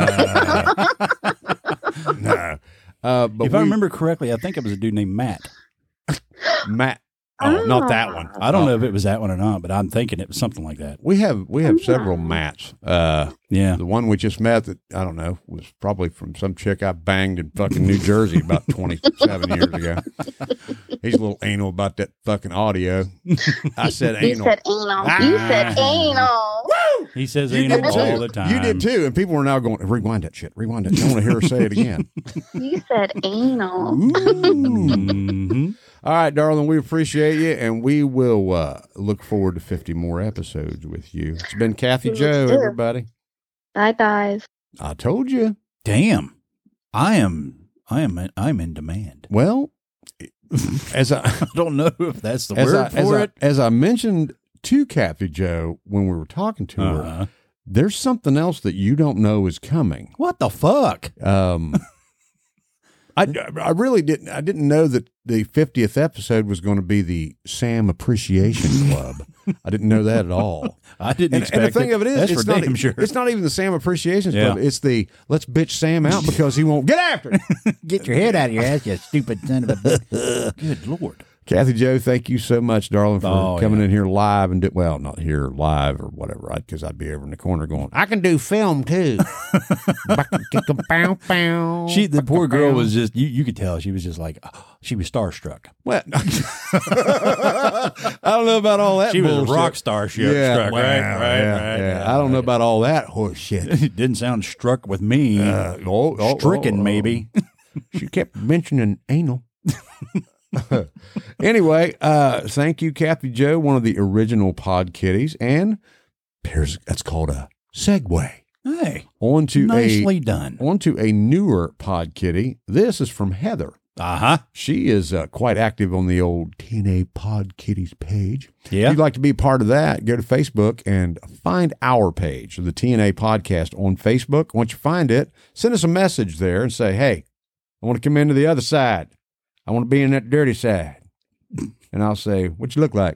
No. But if I remember correctly, I think it was a dude named Matt. Matt. Oh, not that one. I don't know if it was that one or not, but I'm thinking it was something like that. We have several Matts. Yeah. The one we just met that, I don't know, was probably from some chick I banged in fucking New Jersey about 27 years ago. He's a little anal about that fucking audio. I said anal. You said anal. You said anal. Woo! He says anal all the time. You did too. And people are now going, rewind that shit. Rewind it. I want to hear her say it again. You said anal. Mm-hmm. All right, darling, we appreciate you, and we will look forward to 50 more episodes with you. It's been Kathy Joe, everybody. Bye, guys. I told you. Damn, I'm in demand. Well, as I don't know if that's the word for it. As I mentioned to Kathy Joe when we were talking to her, there's something else that you don't know is coming. What the fuck? I really didn't. I didn't know that the 50th episode was going to be the Sam Appreciation Club. I didn't know that at all. I didn't expect. And the thing it. of it is, That's it's for not. damn sure. It's not even the Sam Appreciation Club. It's the let's bitch Sam out because he won't get after it. Get your head out of your ass, you stupid son of a bitch. Good Lord. Kathy Joe, thank you so much, darling, for coming in here live and well, not here live or whatever, right? Because I'd be over in the corner going, I can do film too. The poor girl was just you could tell she was just like she was starstruck. Well, I don't know about all that. She was bullshit. a rock star struck, Yeah, right? Yeah. I don't know about all that horse shit. It didn't sound struck with me. Stricken, maybe. She kept mentioning anal. Anyway, thank you, Kathy Joe, one of the original Pod Kitties, and that's called a segue. Hey, On to nicely done. On to a newer pod kitty. This is from Heather. Uh-huh. She is quite active on the old TNA Pod Kitties page. Yeah. If you'd like to be part of that, go to Facebook and find our page, the TNA Podcast on Facebook. Once you find it, send us a message there and say, hey, I want to come into the other side. I want to be in that dirty side. And I'll say, what you look like?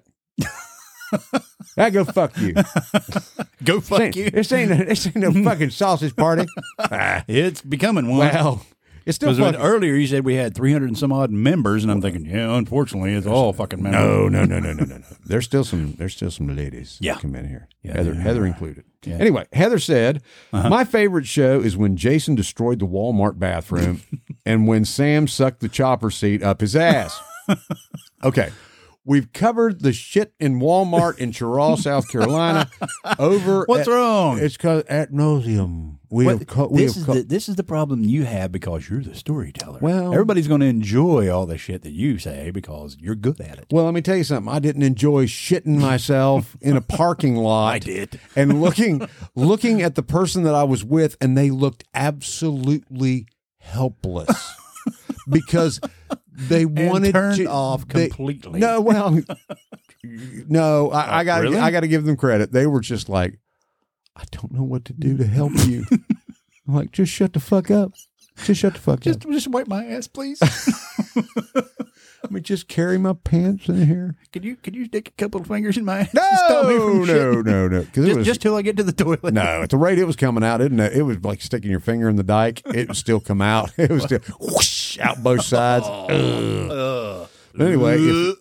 I go fuck you. Go fuck you. This ain't no fucking sausage party. It's becoming one. Well, it's still Because fucking. earlier you said we had 300 and some odd members, and I'm thinking, yeah, unfortunately, it's all fucking members. No. There's still some ladies Yeah. that come in here. Yeah, Heather included. Yeah. Anyway, Heather said, my favorite show is when Jason destroyed the Walmart bathroom and when Sam sucked the chopper seat up his ass. Okay. We've covered the shit in Walmart in Cheraw, South Carolina. What's wrong? It's called ad nauseum. This is the problem you have because you're the storyteller. Well- everybody's going to enjoy all the shit that you say because you're good at it. Well, let me tell you something. I didn't enjoy shitting myself in a parking lot. I did. And looking at the person that I was with, and they looked absolutely helpless because they wanted turned to, off completely. No, well, no. I got really? I got to give them credit. They were just like, I don't know what to do to help you. I'm like, just shut the fuck up. Just shut the fuck up. Just wipe my ass, please. Let me just carry my pants in here. Could you stick a couple of fingers in my ass? No, and stop me from shitting? no. Because Just till I get to the toilet. No, at the rate it was coming out, it was like sticking your finger in the dike. It would still come out. It was still whoosh, out both sides. But anyway,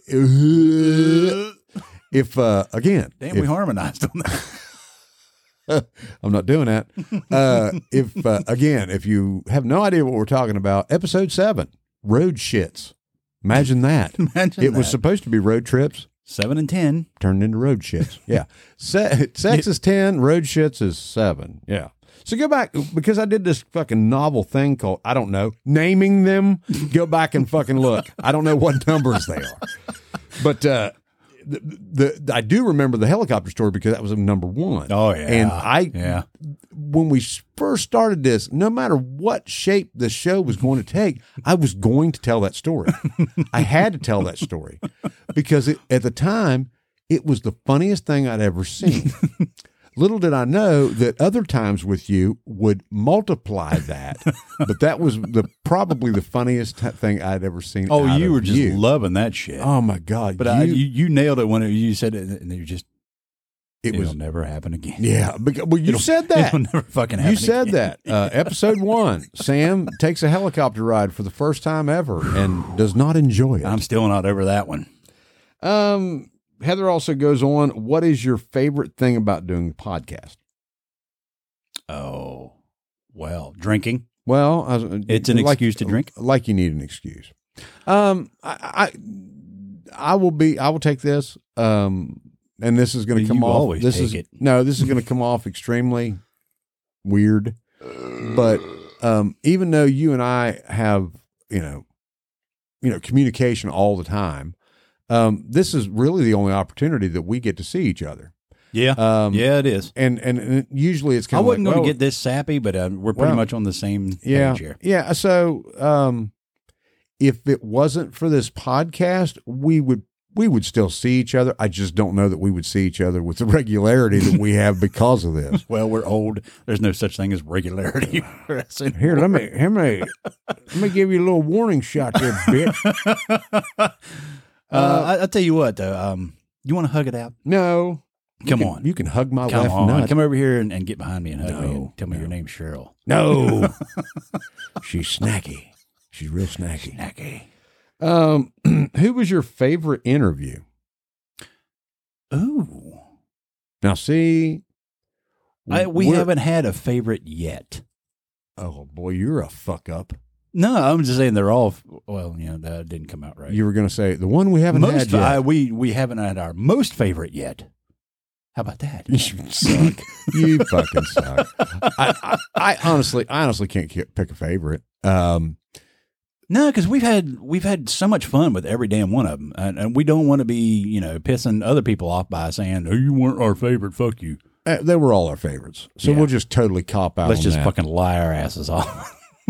if again, Damn, we harmonized on that. I'm not doing that. If you have no idea what we're talking about, episode 7, road shits. Imagine that. It was supposed to be road trips. 7 and 10 turned into road shits. Yeah. Sex is 10, road shits is 7. Yeah. So go back, because I did this fucking novel thing called, I don't know, naming them. Go back and fucking look. I don't know what numbers they are. But I do remember the helicopter story because that was number 1. Oh, yeah. And when we first started this, no matter what shape the show was going to take, I was going to tell that story. I had to tell that story because at the time, it was the funniest thing I'd ever seen. Little did I know that other times with you would multiply that, but that was probably the funniest thing I'd ever seen. Oh, you were just loving that shit. Oh my God! But you nailed it when you said it, and you just it'll never happen again. Yeah, well, you said that. It'll never fucking happen. You said again. that. Episode 1, Sam takes a helicopter ride for the first time ever and does not enjoy it. I'm still not over that one. Heather also goes on, what is your favorite thing about doing the podcast? Oh, well, drinking. Well, it's an excuse to drink. Like you need an excuse. I will take this. And this is going to come off. This is going to come off extremely weird. But even though you and I have, communication all the time, this is really the only opportunity that we get to see each other. Yeah. Yeah, it is. And usually it's kind of I wasn't going to get this sappy, but we're pretty much on the same page here. Yeah. So, if it wasn't for this podcast, we would still see each other. I just don't know that we would see each other with the regularity that we have because of this. Well, we're old. There's no such thing as regularity. Here, let me give you a little warning shot there, bitch. I'll tell you what, though. You want to hug it out? No. Come on. You can hug my Come left on. nut. Come over here and get behind me and hug me and tell me your name's Cheryl. No. She's snacky. She's real snacky. Who was your favorite interview? Ooh. Now, see. We haven't had a favorite yet. Oh, boy, you're a fuck up. No, I'm just saying they're all, that didn't come out right. You were going to say the one we haven't had yet. We haven't had our most favorite yet. How about that? You suck. You fucking suck. I honestly can't pick a favorite. No, because we've had so much fun with every damn one of them, and we don't want to be pissing other people off by saying, "Oh, you weren't our favorite." Fuck you. They were all our favorites. So Yeah. we'll just totally cop out Let's on just that. fucking lie our asses off.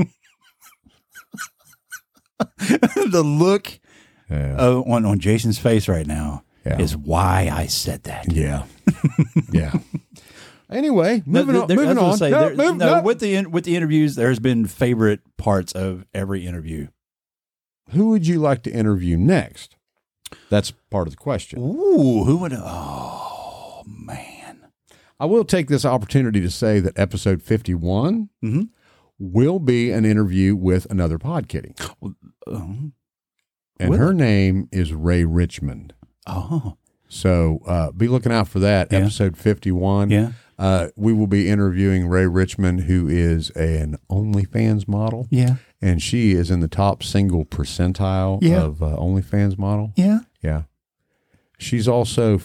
The look on Jason's face right now is why I said that. Yeah. Yeah. Anyway, moving on. Moving on. Say, No. with the interviews, there's been favorite parts of every interview. Who would you like to interview next? That's part of the question. Ooh, who would? Oh man! I will take this opportunity to say that episode 51 will be an interview with another pod kitty. And her name is Ray Richmond. Oh. So be looking out for that, episode 51. Yeah. We will be interviewing Ray Richmond, who is an OnlyFans model. Yeah. And she is in the top single percentile of OnlyFans model. Yeah. Yeah. She's also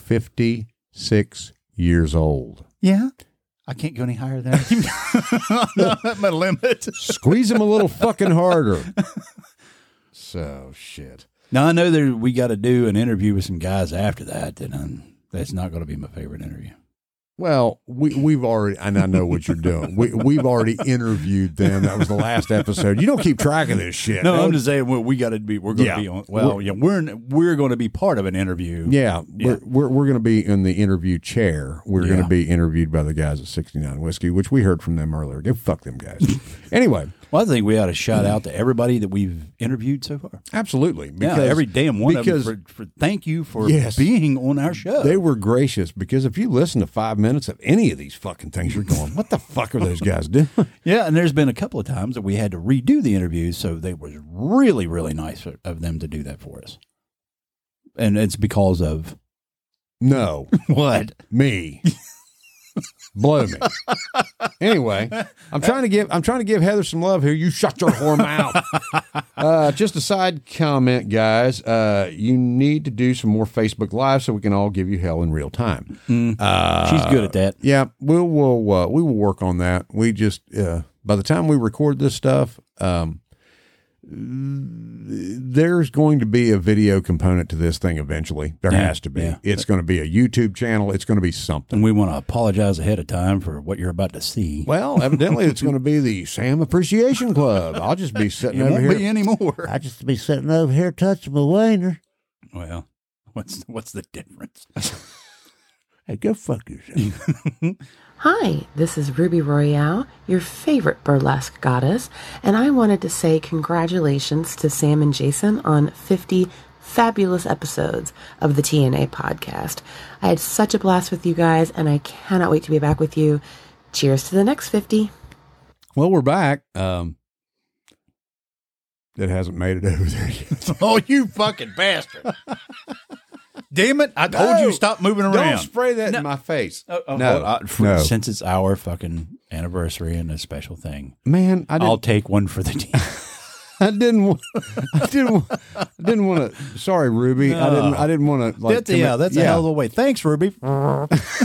56 years old. Yeah. I can't go any higher than that. No, that's my limit. Squeeze him a little fucking harder. So, shit. Now, I know that we got to do an interview with some guys after that, and that's not going to be my favorite interview. Well, we've already, and I know what you're doing. We've already interviewed them. That was the last episode. You don't keep track of this shit. No, I'm just saying we got to be. We're going to be on. Well, we're going to be part of an interview. Yeah, we're going to be in the interview chair. We're going to be interviewed by the guys at 69 Whiskey, which we heard from them earlier. Go fuck them guys. Anyway, well, I think we ought to shout out to everybody that we've interviewed so far. Absolutely, because every damn one of them. For thank you for being on our show. They were gracious, because if you listen to 5 minutes of any of these fucking things, you're going, what the fuck are those guys doing? Yeah, and there's been a couple of times that we had to redo the interviews, so they was really, really nice of them to do that for us. And it's because of no what me. Blow me. Anyway, I'm trying to give Heather some love here. You shut your whore mouth. Just a side comment, guys. You need to do some more Facebook Live so we can all give you hell in real time. She's good at that. Yeah, we will work on that. We just by the time we record this stuff, there's going to be a video component to this thing eventually. There has to be. Yeah. It's going to be a YouTube channel. It's going to be something. And we want to apologize ahead of time for what you're about to see. Well, evidently it's going to be the Sam Appreciation Club. I'll just be sitting over here. Won't be anymore. I'll just be sitting over here touching my wiener. Well, what's the difference? Hey, go fuck yourself. Hi, this is Ruby Royale, your favorite burlesque goddess, and I wanted to say congratulations to Sam and Jason on 50 fabulous episodes of the TNA podcast. I had such a blast with you guys, and I cannot wait to be back with you. Cheers to the next 50. Well, we're back. It hasn't made it over there yet. Oh, you fucking bastard. Damn it. I told you stop moving around. Don't spray that in my face. No. Since it's our fucking anniversary and a special thing. Man, I'll take one for the team. I didn't want to. Sorry, Ruby. No. I didn't want to. Like, that's a hell of a way. Thanks, Ruby. We're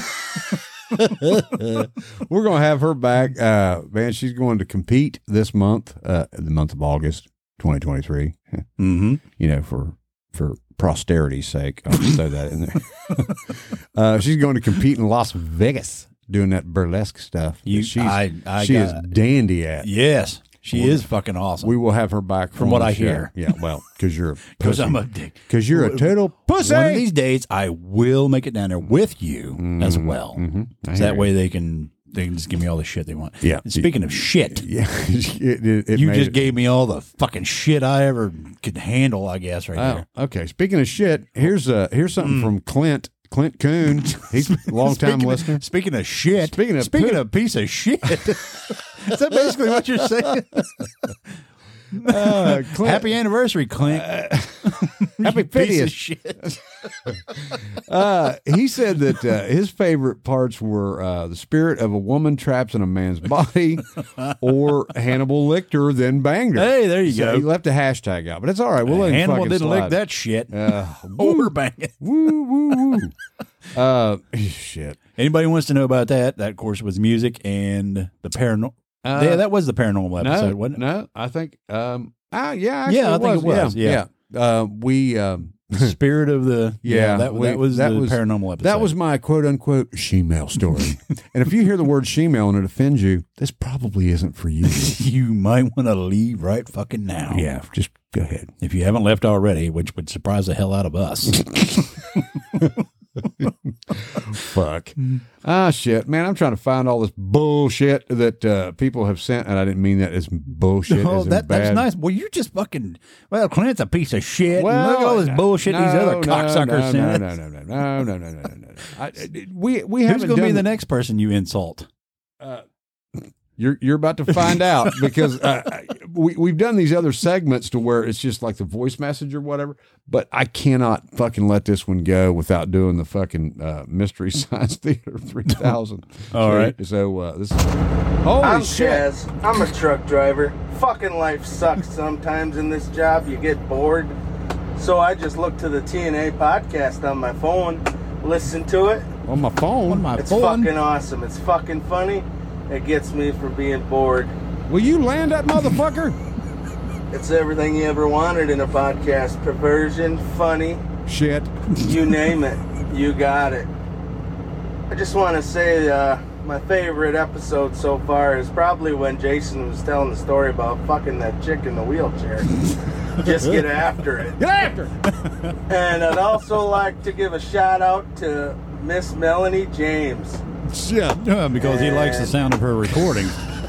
gonna have her back. Man, she's going to compete this month, the month of August, 2023. Mm-hmm. You know, for posterity's sake, I'll just throw that in there. She's going to compete in Las Vegas doing that burlesque stuff. She is dandy at. Yes, she is fucking awesome. We will have her back from what I hear. Yeah, well, because you're I'm a dick. Because you're a total pussy. One of these days, I will make it down there with you as well. Mm-hmm. So that way they can just give me all the shit they want. Yeah. And speaking of shit, you just gave me all the fucking shit I ever could handle, I guess, right there. Okay. Speaking of shit, here's something from Clint Coon. He's a long-time listener. Speaking of shit. Speaking of piece of shit. Is that basically what you're saying? Happy anniversary, Clint. Happy 50th. Shit. He said that his favorite parts were the spirit of a woman trapped in a man's body, or Hannibal licked her, then banged her. Hey, there you go. He left a hashtag out, but it's all right. We'll let him Hannibal fucking didn't slide. lick that shit. Or bang it. Woo. Shit. Anybody wants to know about that? That, of course, was music and the paranormal. Yeah, that was the paranormal episode, wasn't it? No, I think. I think it was. Yeah. Spirit of the that was the paranormal episode. That was my quote unquote shemale story. And if you hear the word shemale and it offends you, this probably isn't for you. You might want to leave right fucking now. Yeah, just go ahead. If you haven't left already, which would surprise the hell out of us. Fuck. Shit, man, I'm trying to find all this bullshit that people have sent, and I didn't mean that as bullshit. Oh, as in that's bad. nice. Well, you just fucking, Clint's a piece of shit. Well, look at all this bullshit these other cocksuckers sent. No. We Who's haven't going to be done the next person you insult? You're about to find out because we've done these other segments to where it's just like the voice message or whatever, but I cannot fucking let this one go without doing the fucking Mystery Science Theater 3000. All right. So this is holy I'm shit. Chaz. I'm a truck driver. Fucking life sucks sometimes in this job. You get bored. So I just look to the TNA podcast on my phone, listen to it. On my phone? It's fucking awesome. It's fucking funny. It gets me from being bored. Will you land that motherfucker? It's everything you ever wanted in a podcast. Perversion, funny. Shit. You name it. You got it. I just want to say my favorite episode so far is probably when Jason was telling the story about fucking that chick in the wheelchair. Just get after it. Get after it! And I'd also like to give a shout out to Miss Melanie James. Yeah, because he likes the sound of her recording.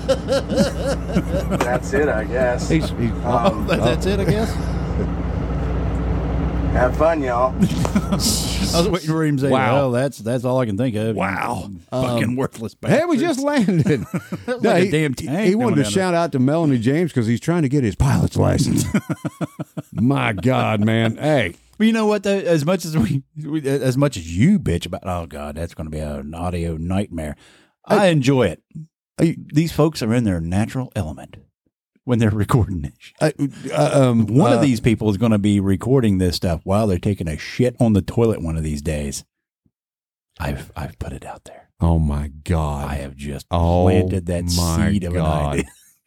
That's it, I guess. That's it, I guess. Have fun, y'all. I was waiting for him to say, Wow. well, that's all I can think of. Wow. Fucking worthless Hey, we bastards. just landed. Like a damn tank He wanted going to down shout out to Melanie James because he's trying to get his pilot's license. My God, man. Hey. But you know what? Though, as much as you bitch about, oh God, that's going to be an audio nightmare. I enjoy it. These folks are in their natural element when they're recording this. One of these people is going to be recording this stuff while they're taking a shit on the toilet one of these days. I've put it out there. Oh my God! I have just planted that seed of an idea.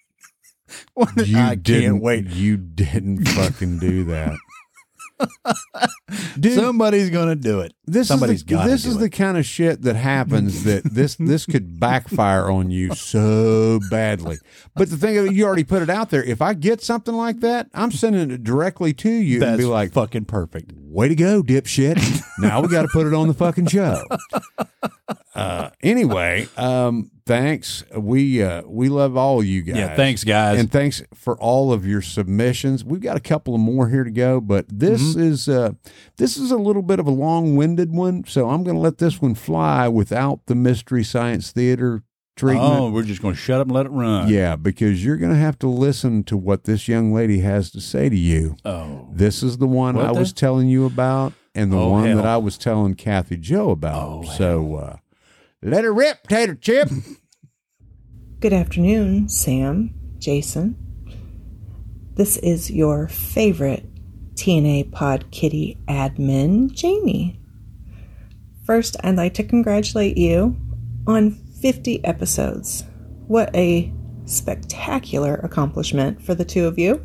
I can't wait. You didn't fucking do that. Dude, somebody's going to do it. Somebody's got to do it. This is the kind of shit that happens that this could backfire on you so badly. But the thing is, you already put it out there. If I get something like that, I'm sending it directly to you and be like, fucking perfect. Way to go, dipshit. Now we got to put it on the fucking show. Anyway, thanks. We love all you guys. Yeah, thanks, guys. And thanks for all of your submissions. We've got a couple of more here to go, but this is a little bit of a long-winded one, so I'm going to let this one fly without the Mystery Science Theater treatment. Oh, we're just going to shut up and let it run. Yeah, because you're going to have to listen to what this young lady has to say to you. Oh. This is the one I was telling you about and the one that I was telling Kathy Joe about. So let her rip, Tater Chip. Good afternoon, Sam, Jason. This is your favorite TNA Pod Kitty admin, Jamie. First, I'd like to congratulate you on 50 episodes. What a spectacular accomplishment for the two of you.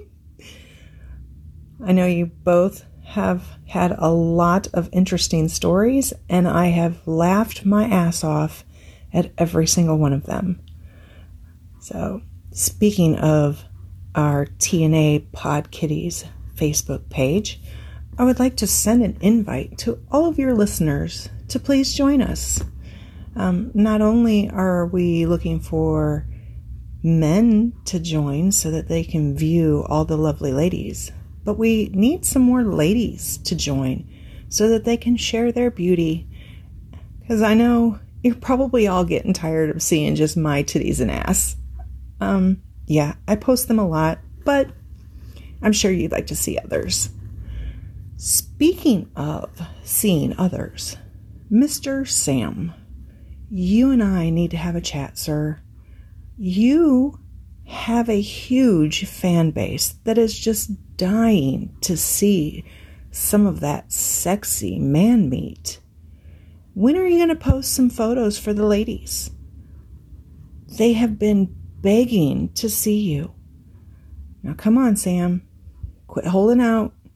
I know you both have had a lot of interesting stories, and I have laughed my ass off at every single one of them. So, speaking of our TNA Pod Kitties Facebook page, I would like to send an invite to all of your listeners to please join us. Not only are we looking for men to join so that they can view all the lovely ladies, but we need some more ladies to join so that they can share their beauty. Because I know you're probably all getting tired of seeing just my titties and ass. Yeah, I post them a lot, but I'm sure you'd like to see others. Speaking of seeing others, Mr. Sam, you and I need to have a chat, sir. You have a huge fan base that is just dying to see some of that sexy man meat. When are you going to post some photos for the ladies? They have been begging to see you. Now come on, Sam. Quit holding out.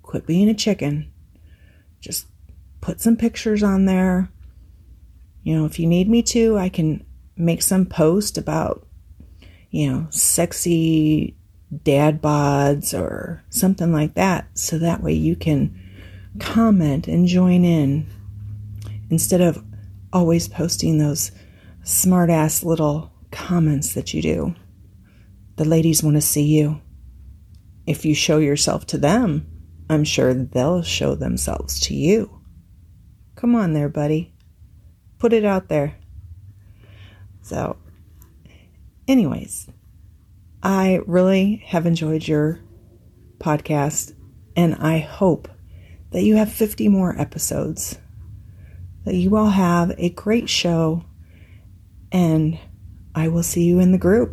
Quit being a chicken. Just put some pictures on there. You know, if you need me to, I can make some post about, you know, sexy dad bods or something like that. So that way you can comment and join in instead of always posting those smart ass little comments that you do. The ladies want to see you. If you show yourself to them, I'm sure they'll show themselves to you. Come on there, buddy. Put it out there. So, anyways, I really have enjoyed your podcast, and I hope that you have 50 more episodes, that you all have a great show, and I will see you in the group.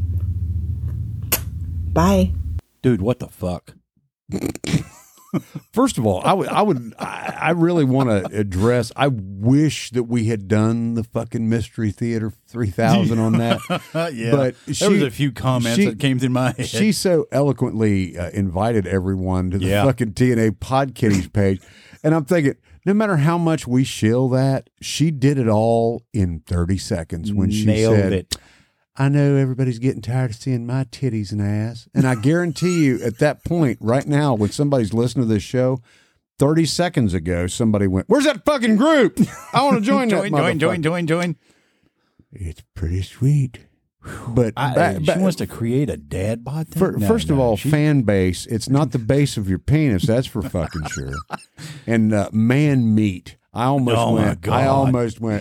Bye. Dude, what the fuck? First of all, I really want to address. I wish that we had done the fucking Mystery Theater 3000 on that. Yeah, but there was a few comments that came through my head. She so eloquently invited everyone to the fucking TNA Podkitties page, and I'm thinking, no matter how much we shill that, she did it all in 30 seconds when she said it. I know everybody's getting tired of seeing my titties and ass. And I guarantee you at that point right now, when somebody's listening to this show, 30 seconds ago, somebody went, where's that fucking group? I want to join that join. It's pretty sweet. But she wants to create a dad bod thing? First of all, fan base, it's not the base of your penis. That's for fucking sure. And man meat. I almost went,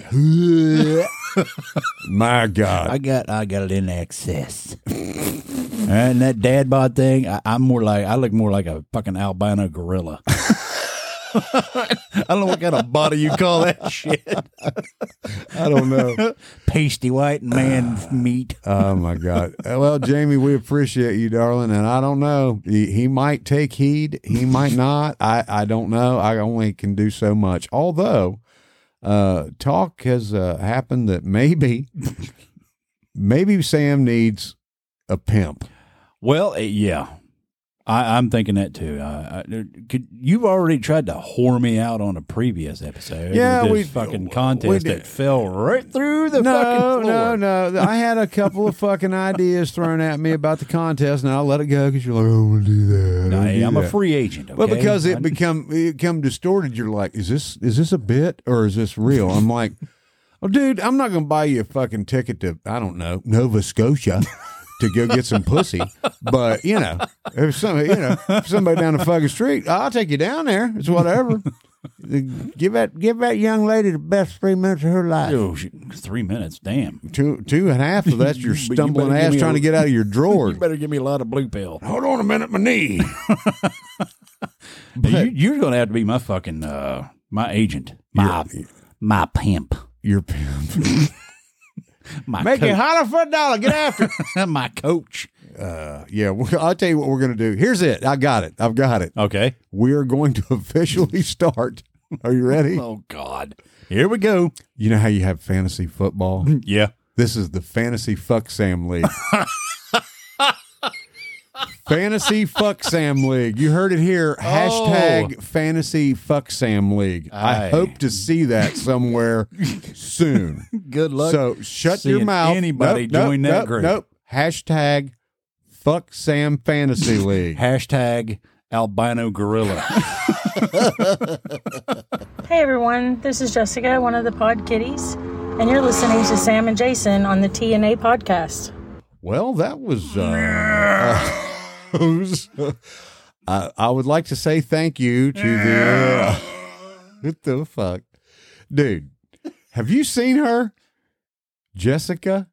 my God. I got it in excess. And that dad bod thing, I look more like a fucking albino gorilla. I don't know what kind of body you call that shit. I don't know. Pasty white man meat. Oh my God. Well, Jamie, we appreciate you, darling. And I don't know. He might take heed. He might not. I don't know. I only can do so much. Although talk has happened that maybe Sam needs a pimp. Well, yeah. I'm thinking that too. You've already tried to whore me out on a previous episode. Yeah, with this fucking contest that fell right through the fucking floor. No. I had a couple of fucking ideas thrown at me about the contest, and I'll let it go because you're like, I don't want to do that. I'm a free agent. Okay? Well, because it become distorted. You're like, is this a bit or is this real? I'm like, oh, dude, I'm not going to buy you a fucking ticket to, I don't know, Nova Scotia. To go get some pussy, but if somebody down the fucking street, I'll take you down there. It's whatever. Give that young lady the best 3 minutes of her life. Oh, 3 minutes, damn. Two and a half. So that's your stumbling ass trying to get out of your drawers. You better give me a lot of blue pill. Hold on a minute, my knee. You're going to have to be my fucking my agent, my pimp, your pimp. Make coach. it holler for $1. Get after it. My coach. Yeah, I'll tell you what we're going to do. Here's it. I've got it. Okay. We are going to officially start. Are you ready? Oh, God. Here we go. You know how you have fantasy football? Yeah. This is the Fantasy Fuck Sam League. Fantasy Fuck Sam League. You heard it here. Hashtag Fantasy Fuck Sam League. I hope to see that somewhere soon. Good luck. So shut your mouth. Anybody join that group. Nope. Hashtag Fuck Sam Fantasy League. Hashtag albino gorilla. Hey everyone, this is Jessica, one of the Pod Kitties, and you're listening to Sam and Jason on the TNA podcast. Well, that was I would like to say thank you to the what the fuck, dude? Have you seen her, Jessica?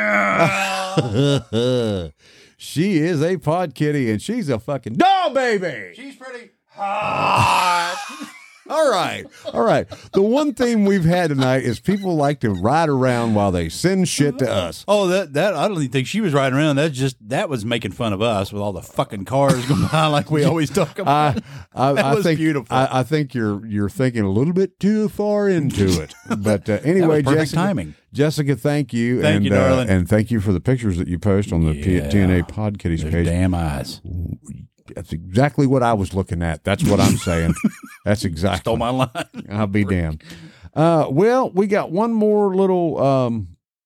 She is a pod kitty, and she's a fucking doll baby. She's pretty hot. All right. The one theme we've had tonight is people like to ride around while they send shit to us. Oh, that I don't even think she was riding around. That was making fun of us with all the fucking cars going by like we always talk about. I was think beautiful. I think you're thinking a little bit too far into it. But anyway, perfect timing. Jessica, thank you. Thank you, darling. And thank you for the pictures that you post on the TNA Pod Kitties page. Damn eyes. That's exactly what I was looking at. That's what I'm saying. That's exactly. Stole my line. I'll be damned. Well, we got one more little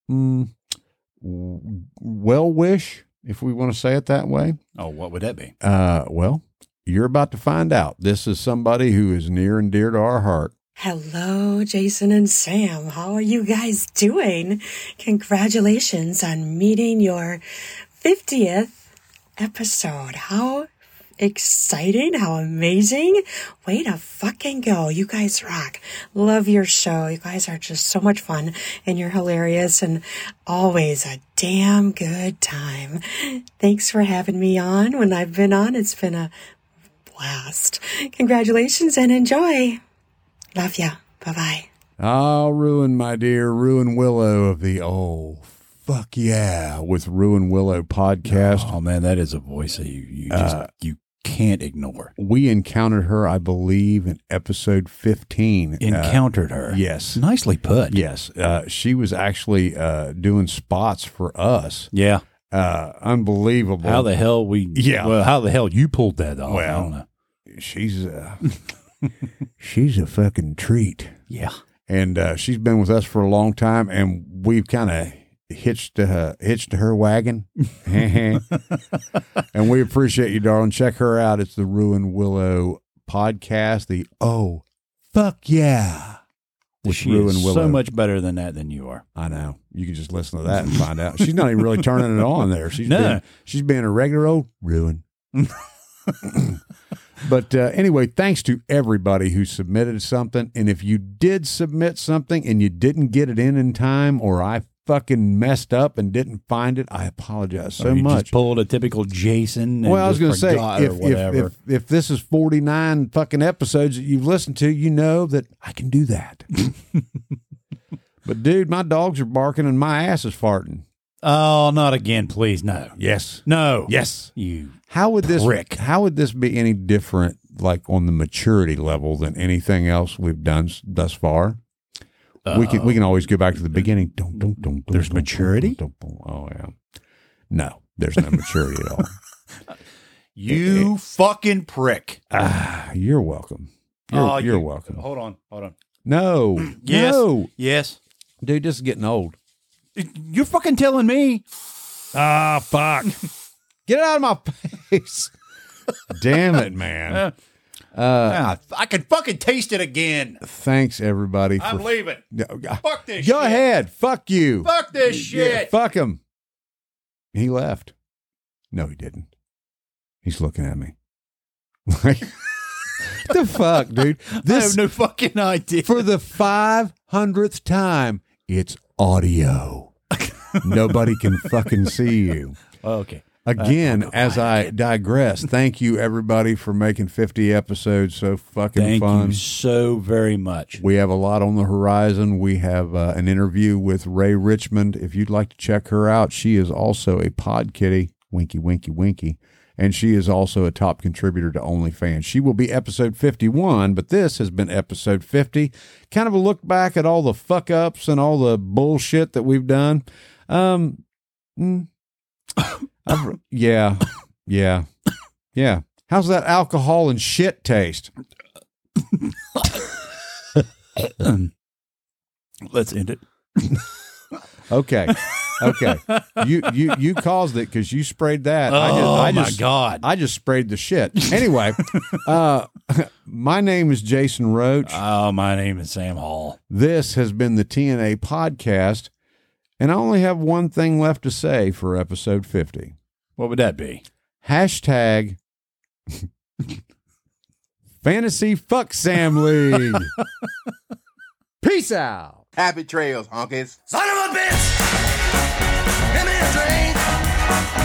well wish, if we want to say it that way. Oh, what would that be? Well, you're about to find out. This is somebody who is near and dear to our heart. Hello, Jason and Sam. How are you guys doing? Congratulations on meeting your 50th episode. How exciting. How amazing. Way to fucking go. You guys rock. Love your show. You guys are just so much fun and you're hilarious and always a damn good time. Thanks for having me on. When I've been on, it's been a blast. Congratulations and enjoy. Love ya. Bye-bye. Oh, Ruin, my dear. Ruin Willow of the Fuck Yeah with Ruin Willow podcast. Oh, man, that is a voice that you can't ignore. We encountered her, I believe, in episode 15. Encountered her? Yes. Nicely put. Yes. She was actually doing spots for us. Yeah. Unbelievable. How the hell how the hell you pulled that off? Well, I don't know. She's a fucking treat. Yeah. And she's been with us for a long time, and we've kind of hitched to her wagon. And we appreciate you, darling. Check her out. It's the Ruin Willow podcast. The Fuck Yeah with She Ruin is Willow. so much better than that than you are. I know. You can just listen to that and find out. She's not even really turning it on there. She's being a regular old Ruin. But anyway, thanks to everybody who submitted something. And if you did submit something and you didn't get it in time, or I fucking messed up and didn't find it, I apologize so you much. Just pulled a typical Jason. Well, I was going to say, whatever. if this is 49 fucking episodes that you've listened to, you know that I can do that. But dude, my dogs are barking and my ass is farting. Oh, not again, please. No. Yes. No. Yes. You How would this prick. How would this be any different, like on the maturity level, than anything else we've done thus far? We can always go back to the beginning. There's maturity? Oh yeah. No, there's no maturity at all. You fucking prick. You're welcome. You're welcome. Hold on. No. Yes. No. Yes. Dude, this is getting old. You're fucking telling me. Ah, fuck. Get it out of my face. Damn it, man. I can fucking taste it again. Thanks, everybody. I'm leaving. Fuck this shit. Go ahead. Fuck you. Fuck this shit. Yeah, fuck him. He left. No, he didn't. He's looking at me. Like, the fuck, dude? I have no fucking idea. For the 500th time, it's audio. Nobody can fucking see you. Okay. Again, as I digress, thank you everybody for making 50 episodes so fucking fun. Thank you so very much. We have a lot on the horizon. We have an interview with Ray Richmond. If you'd like to check her out, she is also a pod kitty. Winky, winky, winky. And she is also a top contributor to OnlyFans. She will be episode 51, but this has been episode 50. Kind of a look back at all the fuck ups and all the bullshit that we've done. Yeah. How's that alcohol and shit taste? Let's end it. Okay. You caused it because you sprayed that. My God. I just sprayed the shit. Anyway, my name is Jason Roach. Oh, my name is Sam Hall. This has been the TNA podcast, and I only have one thing left to say for episode 50. What would that be? Hashtag Fantasy Fuck Sam League. Peace out. Happy trails, honkies. Son of a bitch! Give me a drink.